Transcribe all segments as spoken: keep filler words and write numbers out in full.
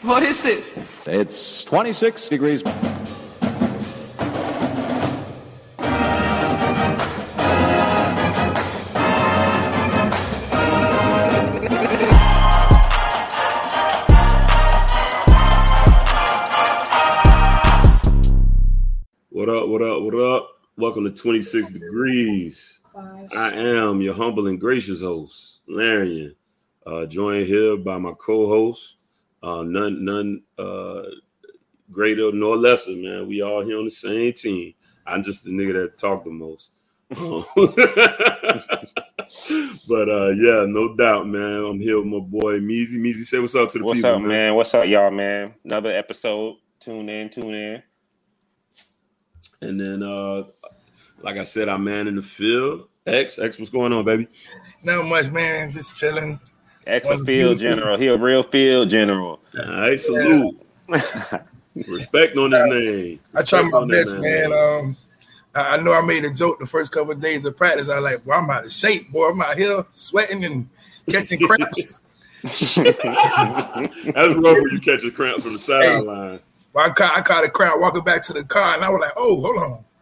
What is this? It's twenty-six degrees. What up, what up, what up? Welcome to twenty-six degrees. I am your humble and gracious host, Larian, uh, joined here by my co-host, uh, none none uh, greater nor lesser, man. We all here on the same team. I'm just the nigga that talk the most. Um, but uh, yeah, no doubt, man. I'm here with my boy, Meezy. Meezy, say what's up to the what's people, up, man. man? What's up, y'all, man? Another episode. Tune in, tune in. And then, uh, like I said, I'm man in the field. X, X, what's going on, baby? Not much, man. Just chilling. X a field general. He a real field general. All right, salute. Respect on his name. I try Respect my best, man. Um, I, I know I made a joke the first couple of days of practice. I was like, well, I'm out of shape, boy. I'm out here sweating and catching cramps. That's rough when you catch a cramp from the sideline. Hey, well, I caught, I caught a cramp walking back to the car, and I was like, oh, hold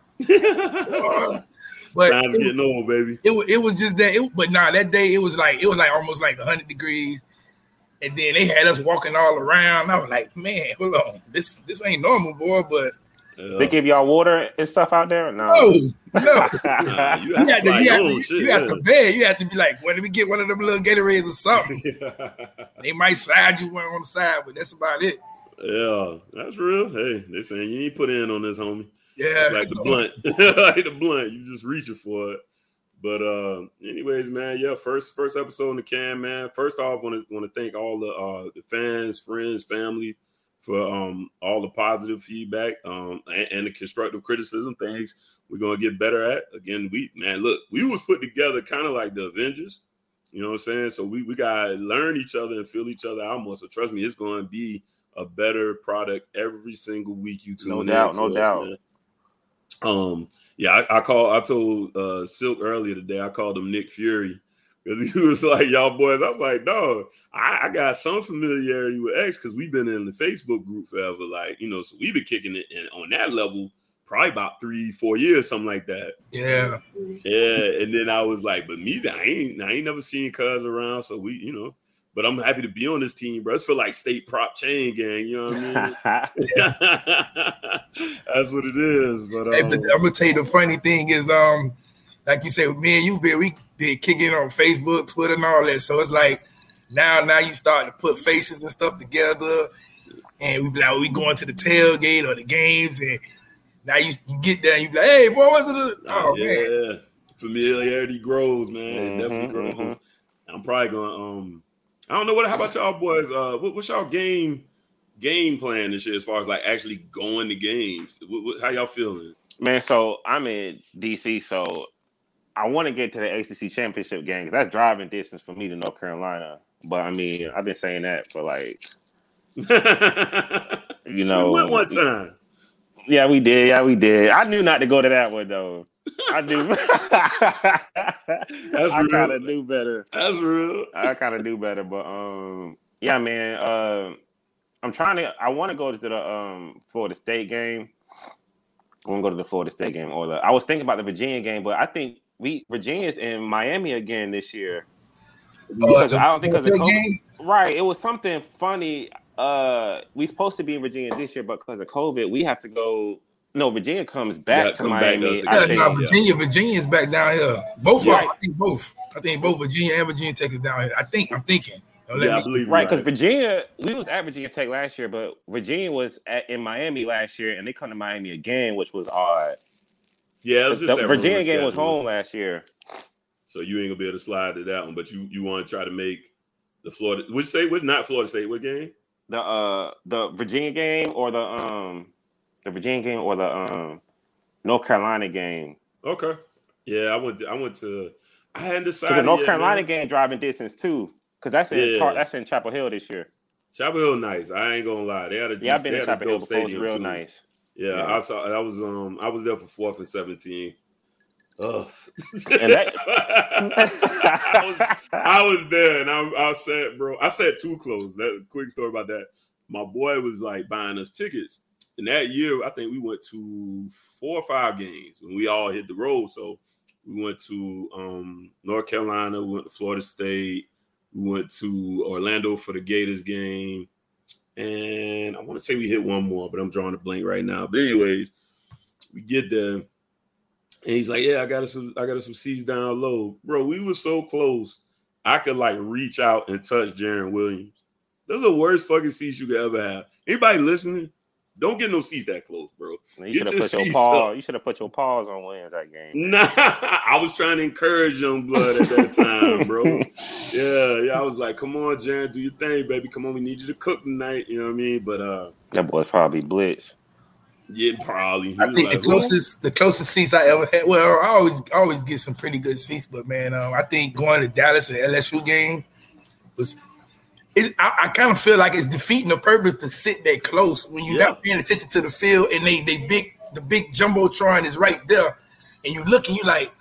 on. uh, but Time's getting old, baby. It, it was just that. It, but nah, that day it was like it was like almost like one hundred degrees, and then they had us walking all around. I was like, man, hold on, this this ain't normal, boy. But Yeah. They give y'all water and stuff out there? No, no, no. Nah, you You have got to, to, like, you got oh, to, shit, you got yeah. to bed. You have to be like, when we get one of them little Gatorades or something, Yeah. they might slide you one on the side, but that's about it. Yeah, that's real. Hey, they saying you ain't put in on this, homie. Yeah, It's like the blunt, like the blunt. You just reaching for it. But uh, anyways, man, yeah, first first episode in the can, man. First off, want to want to thank all the uh the fans, friends, family for um all the positive feedback um and, and the constructive criticism. Things we're gonna get better at. Again, we man, look, we was put together kind of like the Avengers. You know what I'm saying? So we we gotta learn each other and feel each other out more. So trust me, it's gonna be a better product every single week. You tune no in doubt, to no us, doubt. man. Um, yeah, I, I called. I told uh, Silk earlier today. I called him Nick Fury because he was like, "Y'all boys." I was like, "Dog, I, I got some familiarity with X because we've been in the Facebook group forever. Like, you know, so we've been kicking it and on that level probably about three, four years, something like that." yeah. Yeah, and then I was like, "But me, I ain't, I ain't never seen Cuz around, so we, you know." But I'm happy to be on this team, bro. It's feel like state prop chain gang, you know what I mean? That's what it is. But, um, Hey, but I'm gonna tell you the funny thing is, um, like you said, me and you, Bill, we did kicking on Facebook, Twitter, and all that. So it's like now, now you start to put faces and stuff together, and we be like, we going to the tailgate or the games, and now you, you get there, and you be like, hey, boy, what's it? Oh yeah, man, familiarity grows, man. Mm-hmm, It definitely grows. mm-hmm. I'm probably gonna. Um, I don't know what. How about y'all boys? Uh, what, what's y'all game game plan this year as far as like actually going to games? What, what, how y'all feeling? Man, so I'm in D C, so I want to get to the A C C championship game because that's driving distance for me to North Carolina. But I mean, I've been saying that for like, you know, we went one time. Yeah, we did. Yeah, we did. I knew not to go to that one though. I knew. That's I real. kind of knew better. That's real. I kind of knew better, but um, yeah, man. Uh, I'm trying to. I want to go to the um Florida State game. I want to go to the Florida State game, or the. I was thinking about the Virginia game, but I think we Virginia's in Miami again this year. Because uh, I don't think because of COVID. game? Right, it was something funny. Uh, we supposed to be in Virginia this year, but because of COVID, we have to go. No, Virginia comes back Yeah, to come back to Miami. us I Yeah, think. no, Virginia, Virginia's back down here. Both Yeah. of them, I think both. I think both Virginia and Virginia Tech is down here. I think. I'm thinking. Don't let Yeah, I me- believe you're Right, because Virginia, we was at Virginia Tech last year, but Virginia was at, in Miami last year, and they come to Miami again, which was odd. Yeah, it was The just that Virginia rumor game was schedule. home last year. So you ain't gonna be able to slide to that one, but you you want to try to make the Florida. Would you say what? Not Florida State. What game? The uh the Virginia game or the um the Virginia game or the um North Carolina game. Okay. Yeah, I went. I went to. I hadn't Because decided. the North yet, Carolina man. game driving distance too. Because that's in Yeah. Tar- that's in Chapel Hill this year. Chapel Hill, nice. I ain't gonna lie. They had a. Yeah, I've been they in had a Chapel Hill dope before. It's stadium, real too. nice. Yeah, Yeah. I saw. I was um. I was there for fourth and seventeen. Ugh. And that- I, was, I was there, and I, I said, bro, I said too close. That quick story about that. my boy was like buying us tickets. And that year, I think we went to four or five games when we all hit the road. So we went to um, North Carolina, we went to Florida State, we went to Orlando for the Gators game. And I want to say we hit one more, but I'm drawing a blank right now. But anyways, we get there. And he's like, yeah, I got us some, I got us some seats down low. Bro, we were so close. I could like reach out and touch Jaron Williams. Those are the worst fucking seats you could ever have. Anybody listening? Don't get no seats that close, bro. You should have put your paws. You should have put your paws on Williams that game. Nah, I was trying to encourage young blood at that time, bro. Yeah, yeah. I was like, "Come on, Jaron, do your thing, baby. Come on, we need you to cook tonight." You know what I mean? But uh, that boy's probably blitz. Yeah, probably. He I think like, the closest, Who? the closest seats I ever had. Well, I always, always get some pretty good seats, but man, um, I think going to Dallas and L S U game was. It, I, I kind of feel like it's defeating the purpose to sit that close when you're yeah. not paying attention to the field and they they big the big jumbotron is right there and you look and you like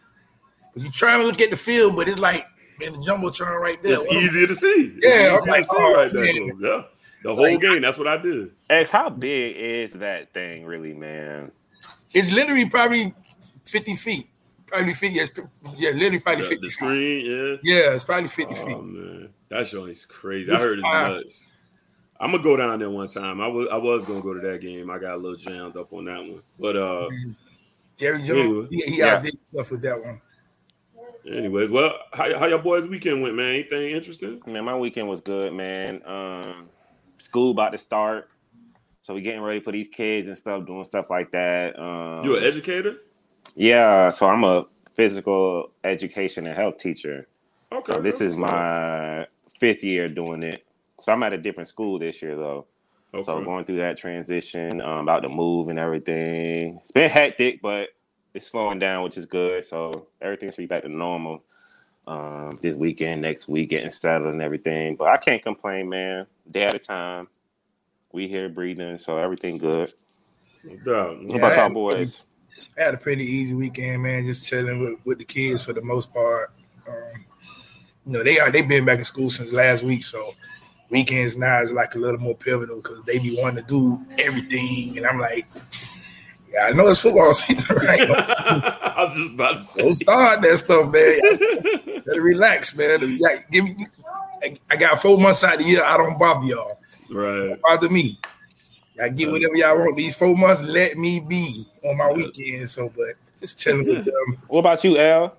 you trying to look at the field but it's like man the jumbotron right there. It's what easier am, to see. Yeah, it's I'm like, to see oh, right man. there. Yeah, the whole like, game. That's what I did. X, how big is that thing really, man? It's literally probably fifty feet. Probably fifty. Yeah, literally probably the, fifty. The screen, yeah. Yeah, it's probably fifty oh, feet. Man. That show is crazy. I heard it's nuts. I'm gonna go down there one time. I was I was gonna go to that game. I got a little jammed up on that one. But uh Jerry Jones, he, he yeah. outdid stuff with that one. Anyways, well, how how your boys' weekend went, man? Anything interesting? Man, my weekend was good, man. Um, school about to start, so we getting ready for these kids and stuff, doing stuff like that. Um, you an educator? Yeah, so I'm a physical education and health teacher. Okay. So this is my fifth year doing it. So I'm at a different school this year, though. Okay. So going through that transition, um, about to move and everything. It's been hectic, but it's slowing down, which is good. So everything should be back to normal um, this weekend, next week, getting settled and everything. But I can't complain, man. Day at a time. We here breathing, so everything good. No doubt. What about y'all boys? I had a pretty easy weekend, man. Just chilling with, with the kids for the most part. Um, you know, they are they been back in school since last week, so weekends now is like a little more pivotal because they be wanting to do everything, and I'm like, yeah, I know it's football season, right? I was just about to say, don't start that stuff, man. Better relax, man. Like, give me, I got four months out of the year. I don't bother y'all. Right. Don't bother me. I get whatever y'all want. These four months, let me be on my weekend. So, but just chilling with them. What about you, Al?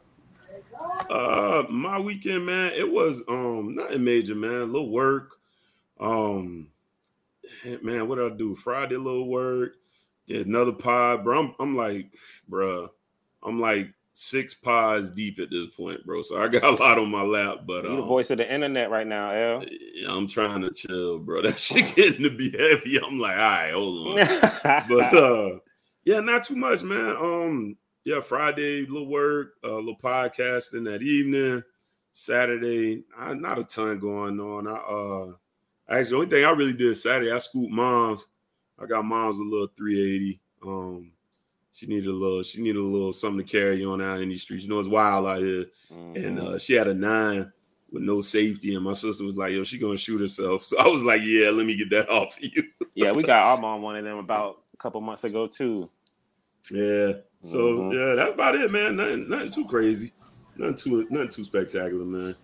Uh, my weekend, man, it was um nothing major, man. A little work. Um, man, what did I do? Friday, a little work. Did another pod, bro. I'm, I'm like, bro, I'm like six pods deep at this point, bro. So I got a lot on my lap, but you um, the voice of the internet right now, Al. I'm trying to chill, bro. That shit getting to be heavy. I'm like, all right, hold on. But uh, yeah, not too much, man. Um, yeah, Friday, little work, a uh, little podcasting that evening. Saturday, I, not a ton going on. I uh, actually, the only thing I really did Saturday, I scooped Mom's. I got Mom's a little three eighty. Um, she needed a little, she needed a little something to carry on out in these streets. You know, it's wild out here. Mm-hmm. And uh, she had a nine with no safety. And my sister was like, yo, she gonna shoot herself. So I was like, yeah, let me get that off of you. Yeah, we got our mom one of them about a couple months ago too. Yeah. So mm-hmm. yeah, that's about it, man. Nothing, nothing too crazy. Nothing too nothing too spectacular, man.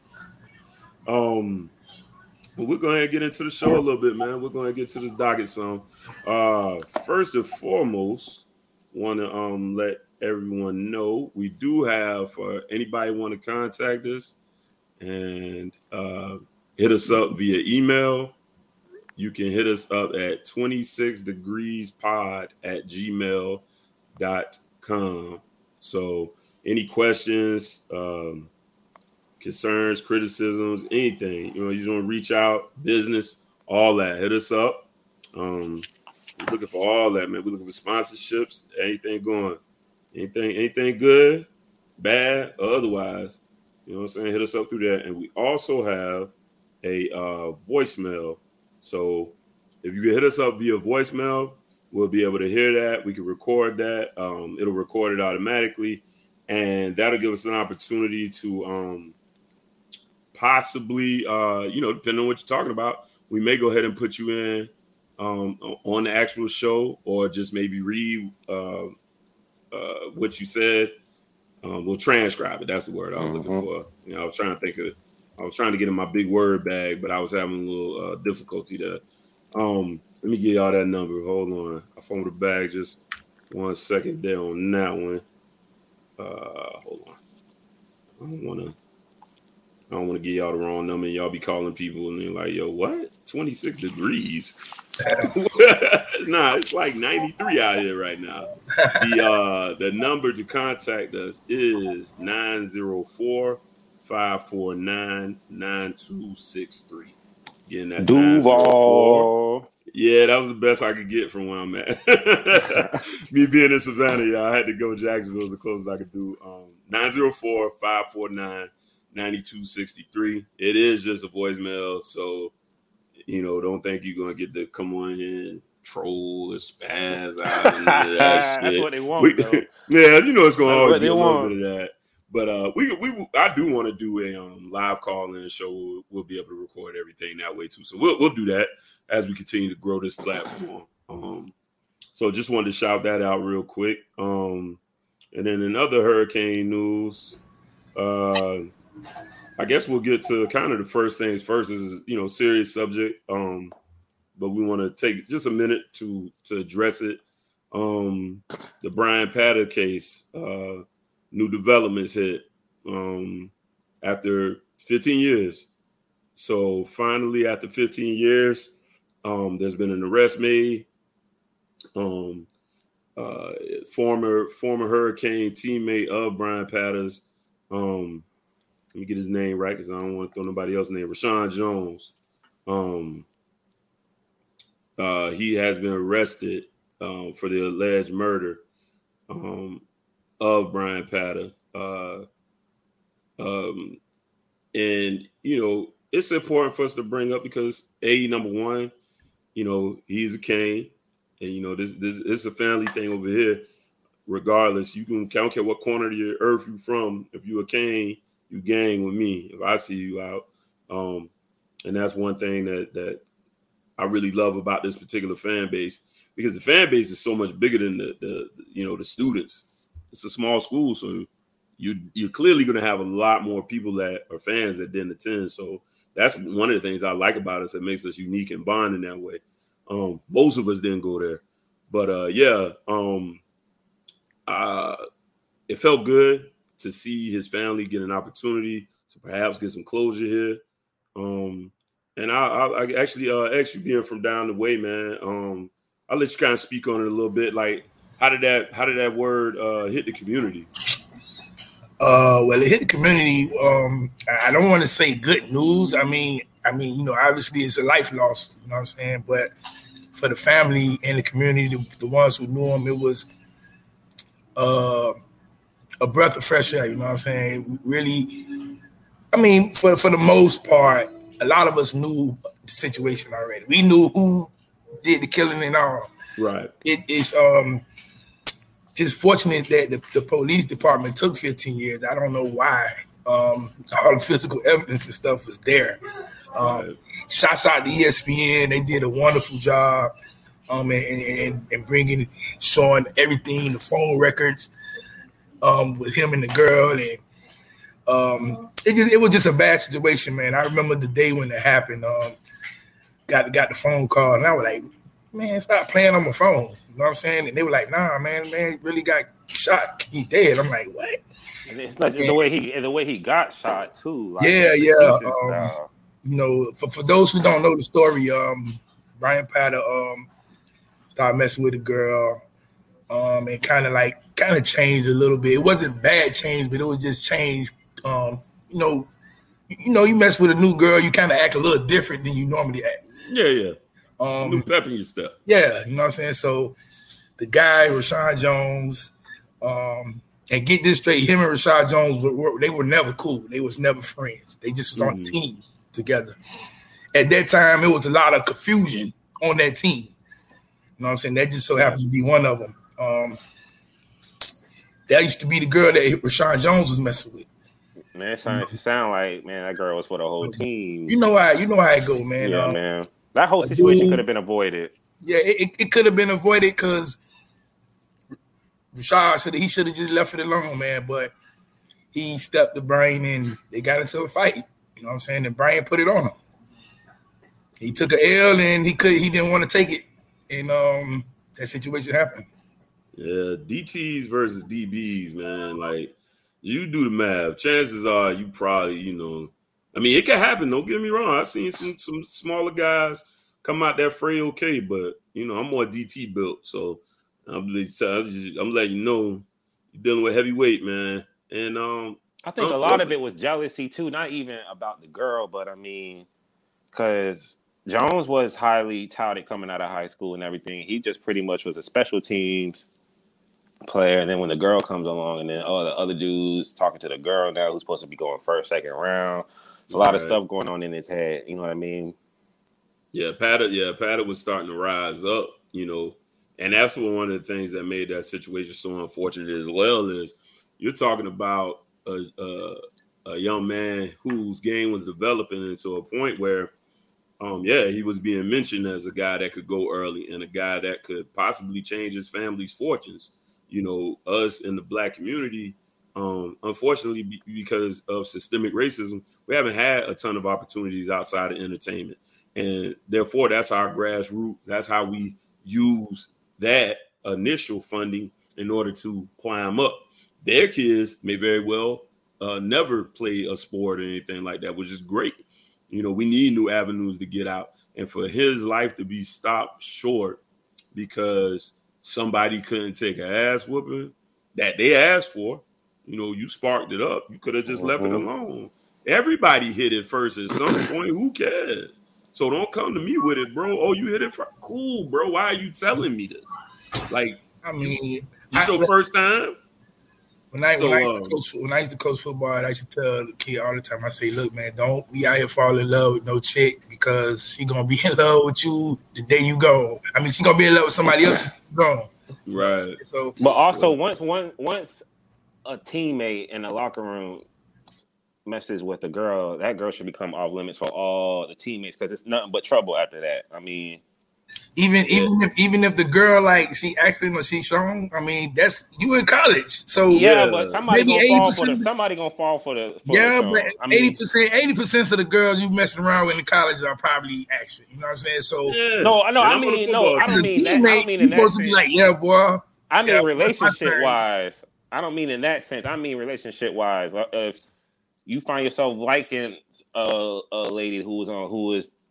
Um Well, we're going to get into the show a little bit, man. We're going to get to the docket some. Uh, first and foremost, want to um, let everyone know we do have, for uh, anybody want to contact us and uh, hit us up via email. You can hit us up at twenty-six degrees pod at gmail dot com. So any questions, um, concerns, criticisms, anything, you know, you just want to reach out, business, all that, hit us up. Um, we're looking for all that, man. We're looking for sponsorships, anything going, anything, anything good, bad, or otherwise, you know what I'm saying? Hit us up through that. And we also have a uh, voicemail. So if you can hit us up via voicemail, we'll be able to hear that. We can record that. Um, it'll record it automatically. And that'll give us an opportunity to um, possibly, uh, you know, depending on what you're talking about, we may go ahead and put you in um, on the actual show, or just maybe read uh, uh, what you said. Um, we'll transcribe it. That's the word I was mm-hmm. looking for. You know, I was trying to think of it. I was trying to get in my big word bag, but I was having a little uh, difficulty there. Um, let me give y'all that number. Hold on. I phoned the bag just one second there on that one. Uh, hold on. I don't want to. I don't want to give y'all the wrong number. And y'all be calling people and they're like, "Yo, what? twenty-six degrees?" Nah, it's like ninety-three out here right now. The uh, the number to contact us is nine zero four, five four nine, nine two six three. Again, that's Duval. Yeah, that was the best I could get from where I'm at. Me being in Savannah, yeah, I had to go Jacksonville as the closest I could do. Um, nine zero four, five four nine, nine two six three. It is just a voicemail, so, you know, don't think you're going to get to come on here and troll or spaz out and that shit. That's what they want, we, though. Yeah, you know it's going to always be a little want. bit of that. But uh, we we I do want to do a um, live call-in show. We'll, we'll be able to record everything that way too. So we'll we'll do that as we continue to grow this platform. Um, so just wanted to shout that out real quick. Um, and then in other hurricane news, uh, I guess we'll get to kind of the first things first. This is, you know, serious subject, um, but we want to take just a minute to to address it. Um, the Brian Patter case. Uh, New developments hit um, after fifteen years. So finally, after fifteen years, um, there's been an arrest made. Um, uh, former former Hurricane teammate of Brian Patter's. Um, let me get his name right because I don't want to throw nobody else's name. Rashawn Jones. Um, uh, he has been arrested uh, for the alleged murder. Um, of Brian Patter. Uh, um, and, you know, it's important for us to bring up because, A, number one, you know, he's a Kane. And, you know, this this it's a family thing over here. Regardless, you can, I don't care what corner of the earth you're from. If you're a Kane, you gang with me if I see you out. Um, and that's one thing that that I really love about this particular fan base, because the fan base is so much bigger than the, the you know, the students. It's a small school, so you, you're clearly going to have a lot more people that are fans that didn't attend. So that's one of the things I like about us that makes us unique and bond in that way. Um, most of us didn't go there. But, uh, yeah, um, uh, it felt good to see his family get an opportunity to perhaps get some closure here. Um, and I, I, I actually, uh, actually being from down the way, man, um, I'll let you kind of speak on it a little bit. Like, How did that How did that word uh, hit the community? Uh, well, it hit the community. Um, I don't want to say good news. I mean, I mean, you know, obviously it's a life loss. You know what I'm saying? But for the family and the community, the, the ones who knew him, it was uh, a breath of fresh air. You know what I'm saying? Really, I mean, for for the most part, a lot of us knew the situation already. We knew who did the killing and all. Right. It is um. just fortunate that the, the police department took fifteen years. I don't know why. Um, all the physical evidence and stuff was there. Um, right. Shouts out to E S P N. They did a wonderful job um, and, and, and bringing, showing everything, the phone records um, with him and the girl. And um, it, just, it was just a bad situation, man. I remember the day when it happened. Um, got, got the phone call, and I was like, man, stop playing on my phone. You know what I'm saying? And they were like, nah, man, man really got shot. He dead. I'm like, what? And it's not just the way he the way he got shot too. Like, yeah, yeah. Um, you know, for, for those who don't know the story, um, Brian Patter um, started messing with a girl, um, and kind of like kind of changed a little bit. It wasn't bad change, but it was just changed. Um, you know, you know, you mess with a new girl, you kind of act a little different than you normally act. Yeah, yeah. Um, New pep in your step. Yeah, you know what I'm saying? So the guy, Rashawn Jones, um, and get this straight, him and Rashawn Jones, were, were, they were never cool. They was never friends. They just was mm-hmm. on a team together. At that time, it was a lot of confusion on that team. You know what I'm saying? That just so happened to be one of them. Um, that used to be the girl that Rashawn Jones was messing with. Man, it sound, it sound like, man, that girl was for the whole team. You know how you know how it go, man. Yeah, um, man. That whole situation could have been avoided. Yeah, it, it could have been avoided because Rashad should he should have just left it alone, man. But he stepped the Brian and they got into a fight. You know what I'm saying? And Brian put it on him. He took an L and he could he didn't want to take it. And um, that situation happened. Yeah, D Ts versus D Bs, man. Like, you do the math. Chances are you probably, you know, I mean, it can happen. Don't get me wrong. I've seen some some smaller guys come out that fray okay, but, you know, I'm more D T built. So I'm, just, I'm letting you know you're dealing with heavyweight, man. And um, I think a lot of it was jealousy, too. Not even about the girl, but, I mean, because Jones was highly touted coming out of high school and everything. He just pretty much was a special teams player. And then when the girl comes along and then all oh, the other dudes talking to the girl now who's supposed to be going first, second round. There's a lot right. of stuff going on in his head. You know what I mean? Yeah, Patter, yeah, Patter was starting to rise up, you know. And that's one of the things that made that situation so unfortunate as well is you're talking about a, a, a young man whose game was developing into a point where Um, yeah, he was being mentioned as a guy that could go early and a guy that could possibly change his family's fortunes. You know, us in the black community, um, unfortunately, be, because of systemic racism, we haven't had a ton of opportunities outside of entertainment. And therefore, that's our grassroots. That's how we use that initial funding in order to climb up. Their kids may very well uh, never play a sport or anything like that, which is great. You know, we need new avenues to get out. And for his life to be stopped short because somebody couldn't take an ass whooping that they asked for, you know, you sparked it up. You could have just left it alone. Everybody hit it first at some point. Who cares? So don't come to me with it, bro. Oh, you hit it first. Cool, bro. Why are you telling me this? Like, I mean, it's your first time? When I, so, when, I used to coach, when I used to coach football, I used to tell the kid all the time, I say, look, man, don't be out here falling in love with no chick because she going to be in love with you the day you go. I mean, she going to be in love with somebody else gone. Right. So, But also, once one, once a teammate in the locker room messes with a girl, that girl should become off limits for all the teammates because it's nothing but trouble after that. I mean... Even yeah. even if even if the girl like she acting or she strong, I mean that's you in college. So yeah, yeah. but somebody gonna fall for the somebody gonna fall for the for yeah, the, but I mean, eighty percent eighty percent of the girls you messing around with in college are probably action. You know what I'm saying? So yeah. no, no, I mean no, I don't mean that. I don't mean in that supposed sense. to be like yeah, boy. I mean yeah, relationship wise. I don't mean in that sense. I mean relationship wise. If you find yourself liking a, a lady who is on who is.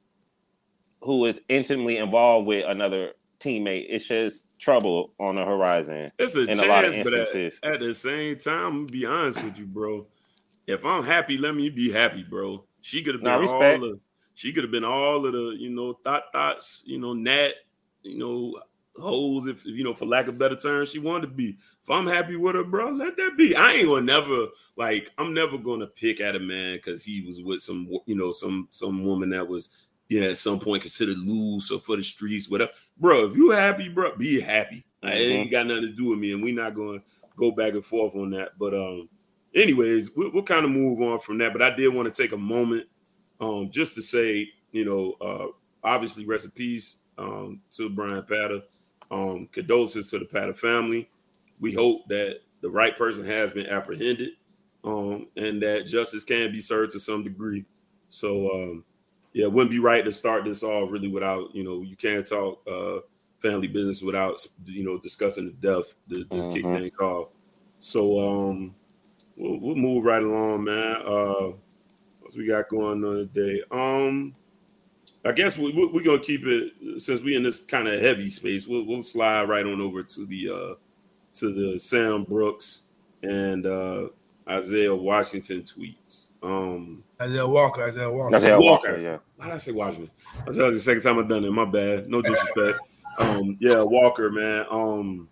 who is intimately involved with another teammate, it's just trouble on the horizon. It's a in chance, a lot of instances. But at, at the same time, I'm gonna be honest with you, bro. If I'm happy, let me be happy, bro. She could have been no, all of, she could have been all of the, you know, thought thoughts, you know, nat, you know, holes, if you know, for lack of better terms, she wanted to be. If I'm happy with her, bro, let that be. I ain't gonna never like. I'm never gonna pick at a man because he was with some, you know, some some woman that was. Yeah, at some point considered loose or for the streets, whatever. Bro, if you happy, bro, be happy. Mm-hmm. It ain't got nothing to do with me, and we're not going to go back and forth on that. But um, anyways, we'll, we'll kind of move on from that. But I did want to take a moment um, just to say, you know, uh, obviously rest in peace um, to Brian Patter. Um, condolences to the Patter family. We hope that the right person has been apprehended um, and that justice can be served to some degree. So, um, yeah, it wouldn't be right to start this off really without, you know, you can't talk uh, family business without, you know, discussing the death, the, the mm-hmm. kick thing call. So um, we'll, we'll move right along, man. Uh, what we got going on today? Um, I guess we, we're going to keep it, since we're in this kind of heavy space, we'll, we'll slide right on over to the uh, to the Sam Brooks and uh, Isaiah Washington tweets. Um, Isaiah Walker, Isaiah Walker. Isaiah Walker, Walker, yeah. Why did I say Washington? That's the second time I've done it. My bad. No disrespect. um, yeah, Walker, man. Um,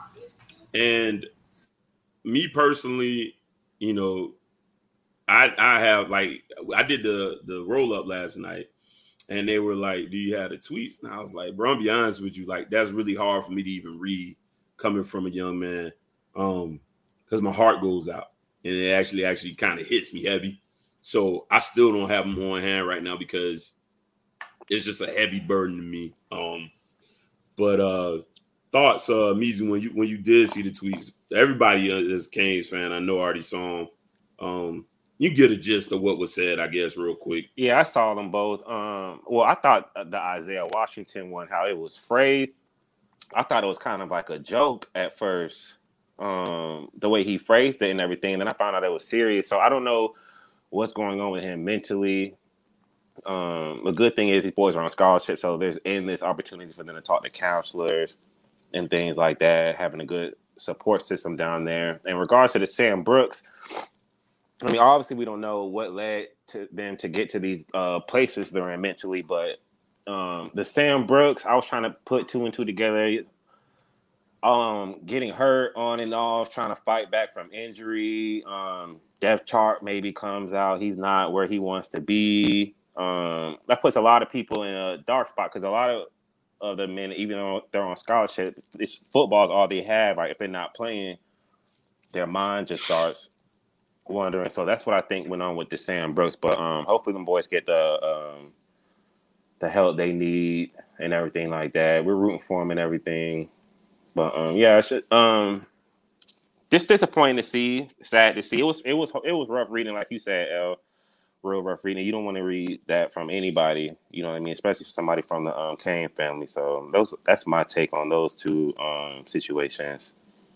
and me personally, you know, I I have like I did the the roll up last night, and they were like, "Do you have the tweets?" And I was like, "Bro, I'll be honest with you. Like, that's really hard for me to even read coming from a young man, um, because my heart goes out." And it actually actually kind of hits me heavy. So I still don't have them on hand right now because it's just a heavy burden to me. Um, but uh, thoughts, uh, Measy, when you when you did see the tweets, everybody is Canes fan. I know already saw them. Um, you get a gist of what was said, I guess, real quick. Yeah, I saw them both. Um, well, I thought the Isaiah Washington one, how it was phrased, I thought it was kind of like a joke at first, um, the way he phrased it and everything. And then I found out it was serious. So I don't know what's going on with him mentally. Um, the good thing is these boys are on scholarship, so there's endless opportunity for them to talk to counselors and things like that, having a good support system down there. In regards to the Sam Brooks, I mean, obviously we don't know what led to them to get to these uh, places they're in mentally, but um, the Sam Brooks, I was trying to put two and two together. Um, getting hurt on and off, trying to fight back from injury. Um, depth chart maybe comes out. He's not where he wants to be. Um, that puts a lot of people in a dark spot because a lot of, of the men, even though they're on scholarship, it's football is all they have. Right? If they're not playing, their mind just starts wondering. So that's what I think went on with the Sam Brooks. But um, hopefully them boys get the um, the help they need and everything like that. We're rooting for them and everything. But um, yeah, it's just, um, just disappointing to see, sad to see. It was it was it was rough reading, like you said, El. Real rough reading. You don't want to read that from anybody, you know what I mean, especially for somebody from the um, Kane family. So those that's my take on those two um, situations.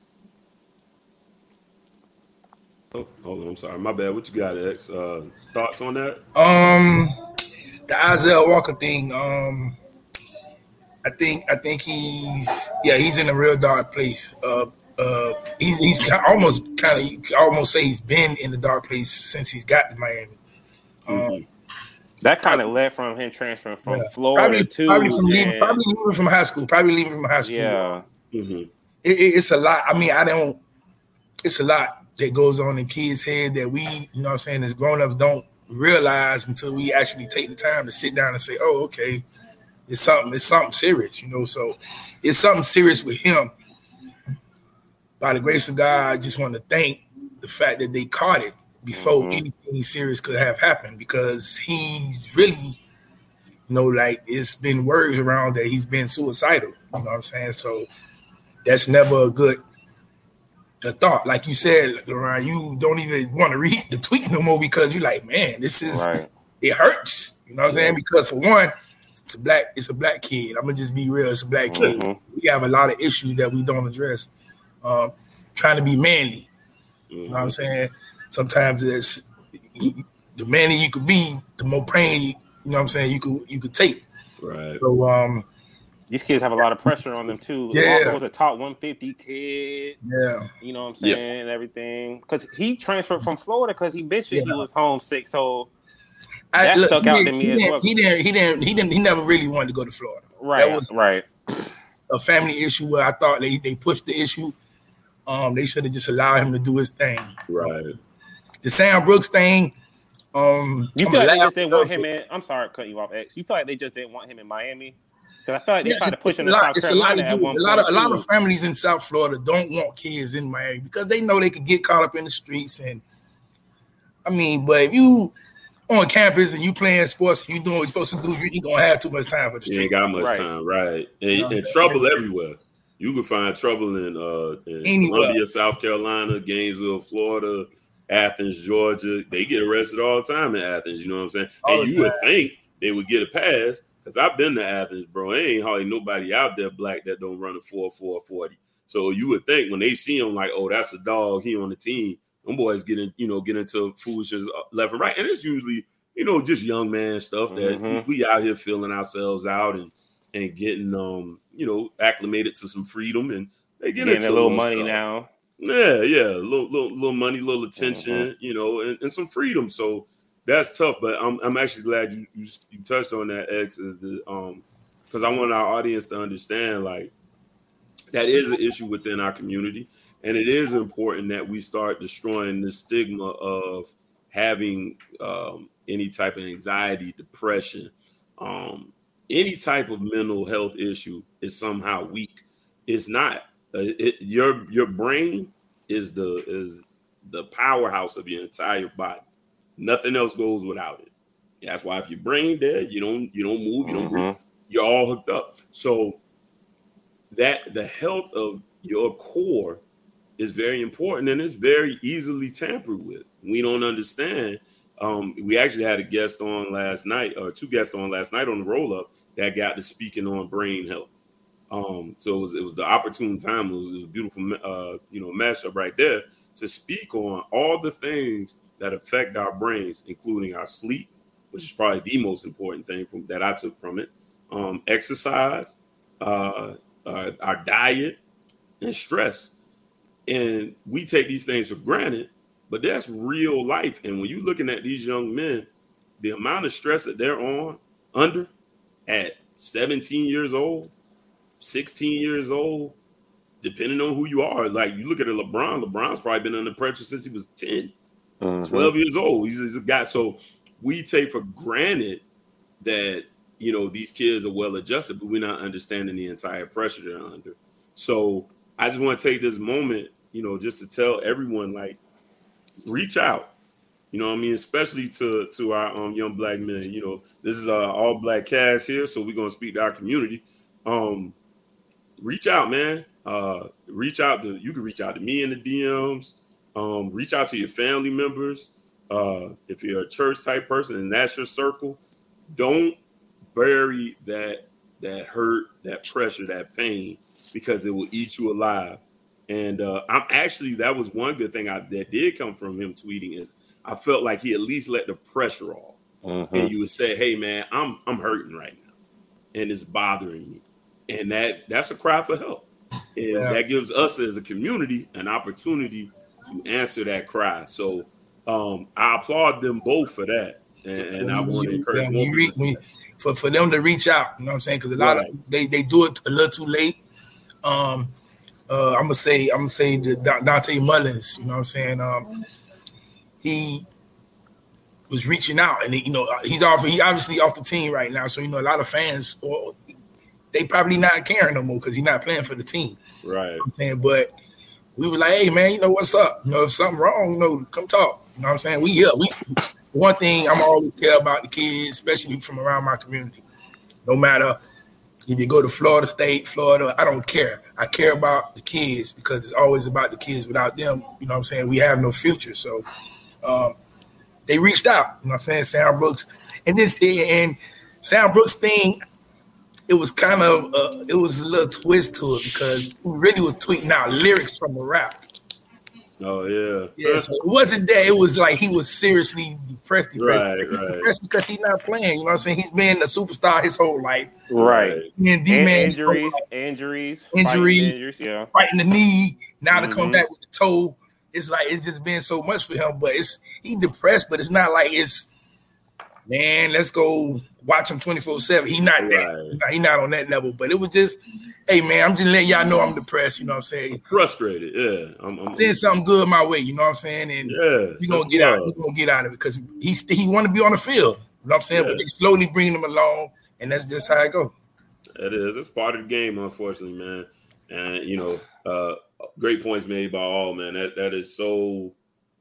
Oh, hold on, I'm sorry, my bad. What you got, X? Uh, thoughts on that? Um, the Isaiah Walker thing. Um, I think I think he's yeah he's in a real dark place. Uh, uh, he's he's kind of, almost kind of you can almost say he's been in the dark place since he's got to Miami. Mm-hmm. Um, that kind of led from him transferring from yeah, Florida probably, to probably from leaving, and, probably leaving from high school. Probably leaving from high school. yeah. Mm-hmm. It, it, it's a lot. I mean, I don't. It's a lot that goes on in kids' head that we, you know what I'm saying, as grown-ups don't realize until we actually take the time to sit down and say, oh, okay, it's something, it's something serious, you know. So it's something serious with him. By the grace of God, I just want to thank the fact that they caught it before mm-hmm. anything serious could have happened, because he's really, you know, like it's been words around that he's been suicidal. You know what I'm saying? So that's never a good a thought. Like you said, Laurent, you don't even want to read the tweet no more because you're like, man, this is right. It hurts. You know what I'm saying? Because for one, it's a black, it's a black kid. I'm gonna just be real. It's a black kid. Mm-hmm. We have a lot of issues that we don't address. Um, trying to be manly. Mm-hmm. You know what I'm saying? Sometimes it's the manly you could be, the more pain you, you know what I'm saying, you could you could take. Right. So um these kids have a lot of pressure on them too. Yeah. Walker was a top one fifty kid. Yeah. You know what I'm saying? Yeah. And everything. Because he transferred from Florida because he bitched Yeah. he was homesick. So I, that look, stuck he out didn't- to me he as didn't, well. He didn't. He didn't. He didn't. He never really wanted to go to Florida. Right. That was right. a family issue where I thought they, they pushed the issue. Um, they should have just allowed him to do his thing. Right. The Sam Brooks thing. Um, You I'm feel like they laugh just didn't a want little him bit. in? I'm sorry to cut you off, X. You feel like they just didn't want him in Miami? Because I feel like they Yeah, tried it's, to push it's him a to lot. South It's a lot Carolina to at do. one A lot point of a lot too. of families in South Florida don't want kids in Miami because they know they could get caught up in the streets. And I mean, but if you on campus and you playing sports, you doing what you're supposed to do, you ain't gonna have too much time for the You ain't street. got much Right. time, right? And, You know what I'm and saying? trouble everywhere. You can find trouble in uh in Anywhere. Columbia, South Carolina, Gainesville, Florida, Athens, Georgia. They get arrested all the time in Athens. You know what I'm saying? All And the you would time. think they would get a pass because I've been to Athens, bro. There ain't hardly nobody out there black that don't run a four four forty. So you would think when they see him, like, oh, that's a dog. He on the team. Them boys get in, you know, get into foolishness left and right, and it's usually, you know, just young man stuff that Mhm. we, we out here feeling ourselves out and and getting um, you know, acclimated to some freedom, and they get Getting into a little little money stuff. now. Yeah, yeah, a little, little, little money, little attention, Mhm. you know, and, and some freedom. So that's tough. But I'm, I'm actually glad you, you you touched on that, X, is the um, because I want our audience to understand, like, that is an issue within our community, and it is important that we start destroying the stigma of having um, any type of anxiety, depression, um, any type of mental health issue is somehow weak. It's not. Uh, it, your your brain is the is the powerhouse of your entire body. Nothing else goes without it. That's why if your brain dead, you don't you don't move, you don't Mm-hmm. breathe. You're all hooked up. So that the health of your core is very important, and it's very easily tampered with. We don't understand. Um, we actually had a guest on last night, or two guests on last night on the roll up that got to speaking on brain health. Um, so it was, it was the opportune time. It was, it was a beautiful, uh, you know, mashup right there to speak on all the things that affect our brains, including our sleep, which is probably the most important thing from that I took from it. Um, exercise, uh, uh, our diet, and stress. And we take these things for granted, but that's real life. And when you're looking at these young men, the amount of stress that they're on under at seventeen years old, sixteen years old, depending on who you are. Like you look at a LeBron, LeBron's probably been under pressure since he was ten, mm-hmm. twelve years old. He's, he's a guy. So we take for granted that, you know, these kids are well adjusted, but we're not understanding the entire pressure they're under. So I just want to take this moment, you know, just to tell everyone, like, reach out. You know what I mean? Especially to to our um, young black men. You know, this is uh, all black cast here, so we're gonna speak to our community. Um, reach out, man. Uh, reach out to you can reach out to me in the D Ms. Um, reach out to your family members. Uh, if you're a church type person and that's your circle, don't bury that that hurt, that pressure, that pain, because it will eat you alive. And uh, I'm actually that was one good thing I, that did come from him tweeting is I felt like he at least let the pressure off. Mm-hmm. And you would say, "Hey, man, I'm I'm hurting right now, and it's bothering me," and that that's a cry for help, and yeah. that gives us as a community an opportunity to answer that cry. So um, I applaud them both for that, and, and I want to encourage yeah, more re- we, for for them to reach out. You know what I'm saying? Because a lot right. of they they do it a little too late. Um, uh, I'm gonna say I'm gonna say the Dante Mullins. You know what I'm saying? Um, he was reaching out, and he, you know he's off. He obviously off the team right now, so you know a lot of fans, or they probably not caring no more because he's not playing for the team. Right. You know what I'm saying, but we were like, hey man, you know what's up? You know if something wrong, you know, come talk. You know what I'm saying? We here. We one thing I'm always care about the kids, especially from around my community. No matter if you go to Florida State, Florida, I don't care. I care about the kids because it's always about the kids. Without them, you know what I'm saying, we have no future. So um, they reached out, you know what I'm saying, Sam Brooks. And this and Sam Brooks thing, it was kind of, uh, it was a little twist to it because he really was tweeting out lyrics from the rap. Oh, yeah. Yeah, so it wasn't that. It was like he was seriously depressed. depressed right, right. Depressed because he's not playing. You know what I'm saying? He's been a superstar his whole life. Right. And D-man injuries, injuries, injuries, fighting injuries, yeah. Fighting the knee. Now mm-hmm. to come back with the toe. It's like it's just been so much for him. But it's he depressed, but it's not like it's, man, let's go watch him twenty-four seven. He not right. that. He not on that level. But it was just, hey, man, I'm just letting y'all know I'm depressed. You know what I'm saying? Frustrated, yeah. I'm, I'm saying something good my way. You know what I'm saying? And yeah, we're going to get out. We're going to get out of it because he, he want to be on the field. You know what I'm saying? Yeah. But they slowly bring him along, and that's just how it goes. It is. It's part of the game, unfortunately, man. And, you know, uh, great points made by all, man. That That is so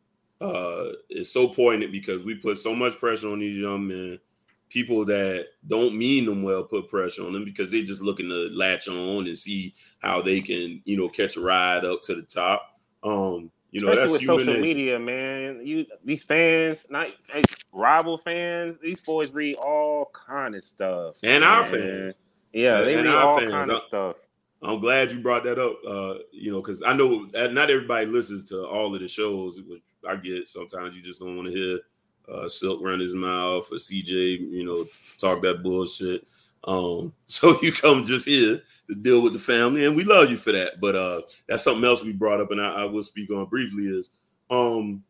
uh, it's so poignant because we put so much pressure on these young men. People that don't mean them well put pressure on them because they're just looking to latch on and see how they can, you know, catch a ride up to the top. Um, you know, especially that's with social nature. media, man. You these fans, not hey, rival fans, these boys read all kind of stuff, and man. our fans, yeah, they and read our all fans. kind of I, stuff. I'm glad you brought that up. Uh, you know, because I know not everybody listens to all of the shows, which I get. Sometimes you just don't want to hear. Uh, Silk run his mouth or C J, you know, talk that bullshit. Um, so you come just here to deal with the family, and we love you for that. But uh, that's something else we brought up, and I, I will speak on briefly. Is um,